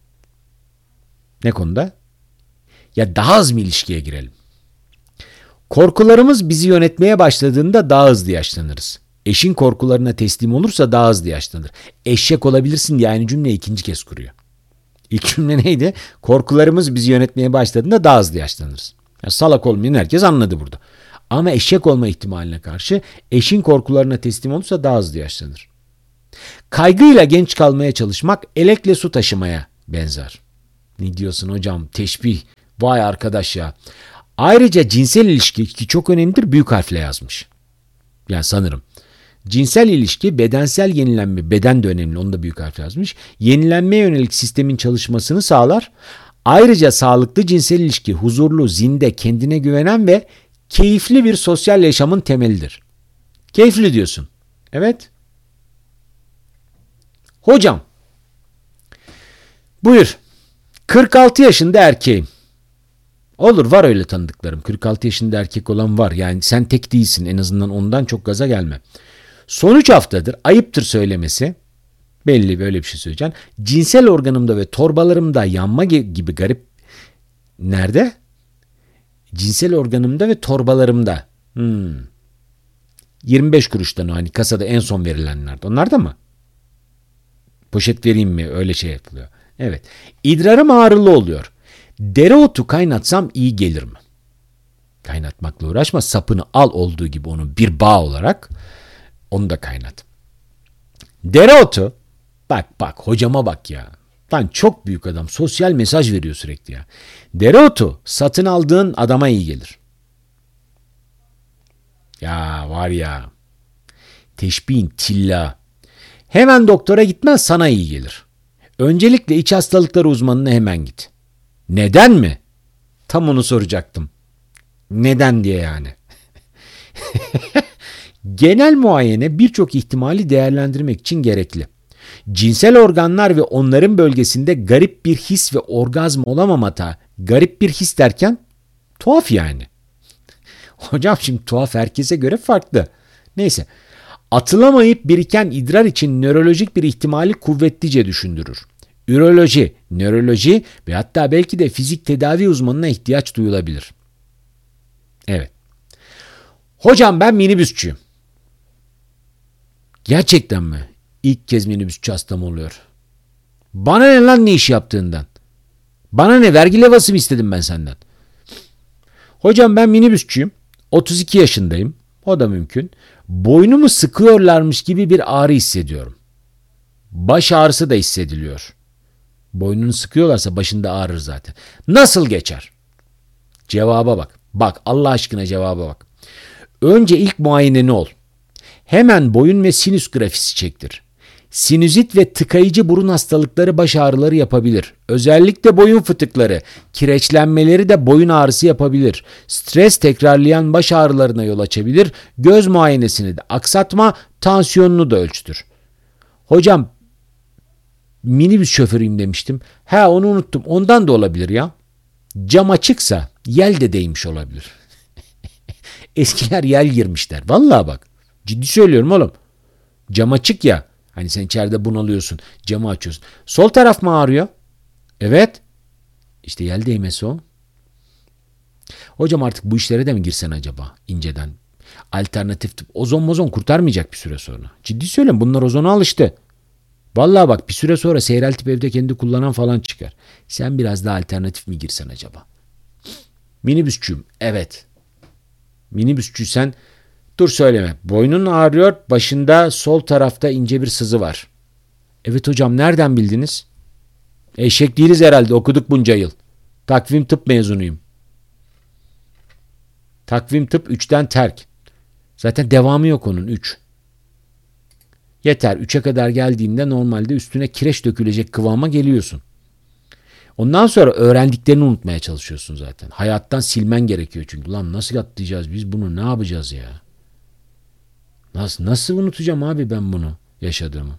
Ne konuda? Ya daha az mı ilişkiye girelim? Korkularımız bizi yönetmeye başladığında daha hızlı yaşlanırız. Eşin korkularına teslim olursa daha hızlı yaşlanır. Eşek olabilirsin diye aynı cümleyi ikinci kez kuruyor. İlk cümle neydi? Korkularımız bizi yönetmeye başladığında daha hızlı yaşlanırız. Yani salak olmayan herkes anladı burada. Ama eşek olma ihtimaline karşı eşin korkularına teslim olursa daha hızlı yaşlanır. Kaygıyla genç kalmaya çalışmak elekle su taşımaya benzer. Ne diyorsun hocam? Teşbih. Vay arkadaş ya. Ayrıca cinsel ilişki ki çok önemlidir, büyük harfle yazmış. Yani sanırım. Cinsel ilişki, bedensel yenilenme, beden de önemli, onu da büyük harfle yazmış. Yenilenmeye yönelik sistemin çalışmasını sağlar. Ayrıca sağlıklı cinsel ilişki, huzurlu, zinde, kendine güvenen ve keyifli bir sosyal yaşamın temelidir. Keyifli diyorsun. Evet. Hocam. Buyur. kırk altı yaşında erkeğim. Olur, var öyle tanıdıklarım. kırk altı yaşında erkek olan var. Yani sen tek değilsin, en azından ondan çok gaza gelme. Son üç haftadır, ayıptır söylemesi, belli böyle bir şey söyleyeceğim. Cinsel organımda ve torbalarımda yanma gibi garip. Nerede? Cinsel organımda ve torbalarımda. Hmm. yirmi beş kuruştan o hani kasada en son verilenlerde. Onlar da mı? Poşet vereyim mi? Öyle şey yapılıyor. Evet. İdrarım ağrılı oluyor. Dereotu kaynatsam iyi gelir mi? Kaynatmakla uğraşma. Sapını al olduğu gibi onu bir bağ olarak onu da kaynat. Dereotu, bak bak hocama bak ya. Lan çok büyük adam, sosyal mesaj veriyor sürekli ya. Dereotu satın aldığın adama iyi gelir. Ya var ya. Teşbihin tilla. Hemen doktora gitmen sana iyi gelir. Öncelikle iç hastalıkları uzmanına hemen git. Neden mi? Tam onu soracaktım. Neden diye yani. Genel muayene birçok ihtimali değerlendirmek için gerekli. Cinsel organlar ve onların bölgesinde garip bir his ve orgazm olamamata, garip bir his derken tuhaf yani. Hocam şimdi tuhaf herkese göre farklı. Neyse. Atılamayıp biriken idrar için nörolojik bir ihtimali kuvvetlice düşündürür. Üroloji, nöroloji ve hatta belki de fizik tedavi uzmanına ihtiyaç duyulabilir. Evet. Hocam ben minibüsçüyüm. Gerçekten mi? İlk kez minibüsçü hastam oluyor. Bana ne lan ne iş yaptığından? Bana ne, vergi levhası mı istedim ben senden? Hocam ben minibüsçüyüm. otuz iki yaşındayım. O da mümkün. Boynumu sıkıyorlarmış gibi bir ağrı hissediyorum. Baş ağrısı da hissediliyor. Boynunu sıkıyorlarsa başında ağrır zaten. Nasıl geçer? Cevaba bak. Bak Allah aşkına cevaba bak. Önce ilk muayeneni ol. Hemen boyun ve sinüs grafisi çektir. Sinüzit ve tıkayıcı burun hastalıkları baş ağrıları yapabilir. Özellikle boyun fıtıkları, kireçlenmeleri de boyun ağrısı yapabilir. Stres tekrarlayan baş ağrılarına yol açabilir. Göz muayenesini de aksatma, tansiyonunu da ölçtür. Hocam minibüs şoförüyüm demiştim. Ha onu unuttum. Ondan da olabilir ya. Cam açıksa yel de değmiş olabilir. Eskiler yel girmişler. Vallahi bak. Ciddi söylüyorum oğlum. Cam açık ya. Hani sen içeride bunalıyorsun. Camı açıyorsun. Sol taraf mı ağrıyor? Evet. İşte yel değmesi o. Hocam artık bu işlere de mi girsen acaba? İnceden. Alternatif tıp. Ozon mozon kurtarmayacak bir süre sonra. Ciddi söylüyorum. Bunlar ozona alıştı. Vallahi bak bir süre sonra seyreltip evde kendi kullanan falan çıkar. Sen biraz daha alternatif mi girsen acaba? Minibüsçüyüm. Evet. Minibüsçüysen dur söyleme. Boynun ağrıyor. Başında sol tarafta ince bir sızı var. Evet hocam nereden bildiniz? Eşek değiliz herhalde. Okuduk bunca yıl. Takvim tıp mezunuyum. Takvim tıp üçten terk. Zaten devamı yok onun üç. Yeter üçe kadar geldiğinde normalde üstüne kireç dökülecek kıvama geliyorsun. Ondan sonra öğrendiklerini unutmaya çalışıyorsun zaten. Hayattan silmen gerekiyor çünkü. Lan nasıl atlayacağız biz bunu, ne yapacağız ya? Nasıl, nasıl unutacağım abi ben bunu yaşadığımı?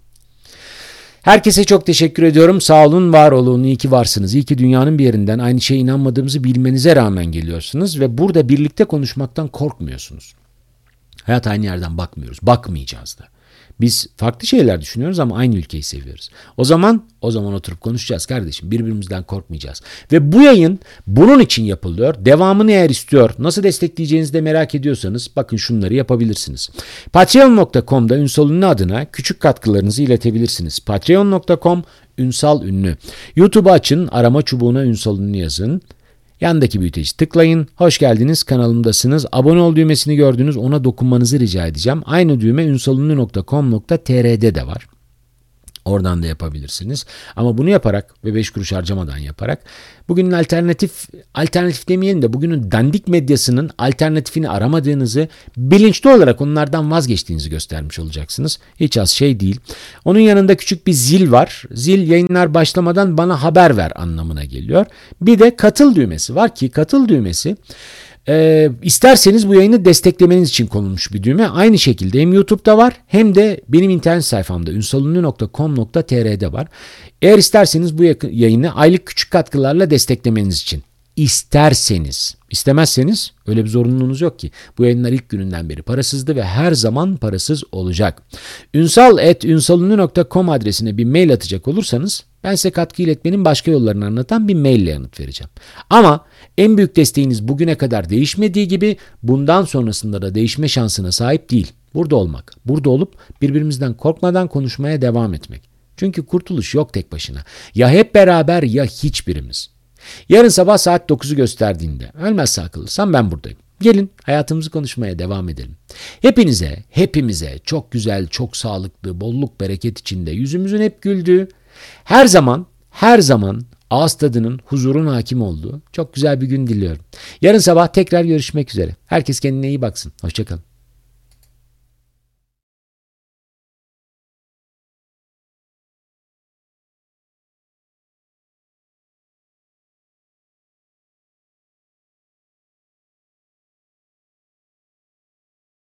Herkese çok teşekkür ediyorum. Sağ olun, var olun. İyi ki varsınız. İyi ki dünyanın bir yerinden aynı şeye inanmadığımızı bilmenize rağmen geliyorsunuz ve burada birlikte konuşmaktan korkmuyorsunuz. Hayat aynı yerden bakmıyoruz. Bakmayacağız da. Biz farklı şeyler düşünüyoruz ama aynı ülkeyi seviyoruz. O zaman o zaman oturup konuşacağız kardeşim. Birbirimizden korkmayacağız. Ve bu yayın bunun için yapılıyor. Devamını eğer istiyor, nasıl destekleyeceğinizi de merak ediyorsanız bakın şunları yapabilirsiniz. patreon nokta com'da Ünsal Ünlü adına küçük katkılarınızı iletebilirsiniz. patreon nokta com Ünsal Ünlü. YouTube'u açın, arama çubuğuna Ünsal Ünlü yazın. Yandaki büyüteci tıklayın. Hoş geldiniz, kanalımdasınız. Abone ol düğmesini gördünüz, ona dokunmanızı rica edeceğim. Aynı düğme ünsalünlü nokta com nokta tr'de de var. Oradan da yapabilirsiniz. Ama bunu yaparak ve beş kuruş harcamadan yaparak bugünün alternatif, alternatif demeyelim de bugünün dandik medyasının alternatifini aramadığınızı, bilinçli olarak onlardan vazgeçtiğinizi göstermiş olacaksınız. Hiç az şey değil. Onun yanında küçük bir zil var. Zil yayınlar başlamadan bana haber ver anlamına geliyor. Bir de katıl düğmesi var ki katıl düğmesi Ee, isterseniz bu yayını desteklemeniz için konulmuş bir düğme. Aynı şekilde hem YouTube'da var hem de benim internet sayfamda ünsalünlü nokta com nokta tr'de var. Eğer isterseniz bu yayını aylık küçük katkılarla desteklemeniz için. İsterseniz, istemezseniz öyle bir zorunluluğunuz yok ki. Bu yayınlar ilk gününden beri parasızdı ve her zaman parasız olacak. ünsal at ünsalünlü nokta com adresine bir mail atacak olursanız ben size katkı iletmenin başka yollarını anlatan bir maille yanıt vereceğim. Ama en büyük desteğiniz bugüne kadar değişmediği gibi bundan sonrasında da değişme şansına sahip değil. Burada olmak, burada olup birbirimizden korkmadan konuşmaya devam etmek. Çünkü kurtuluş yok tek başına. Ya hep beraber ya hiçbirimiz. Yarın sabah saat dokuzu gösterdiğinde ölmezse akıllırsam ben buradayım. Gelin hayatımızı konuşmaya devam edelim. Hepinize, hepimize çok güzel, çok sağlıklı, bolluk bereket içinde yüzümüzün hep güldüğü, her zaman, her zaman ağız tadının, huzurun hakim olduğu çok güzel bir gün diliyorum. Yarın sabah tekrar görüşmek üzere. Herkes kendine iyi baksın. Hoşça kalın.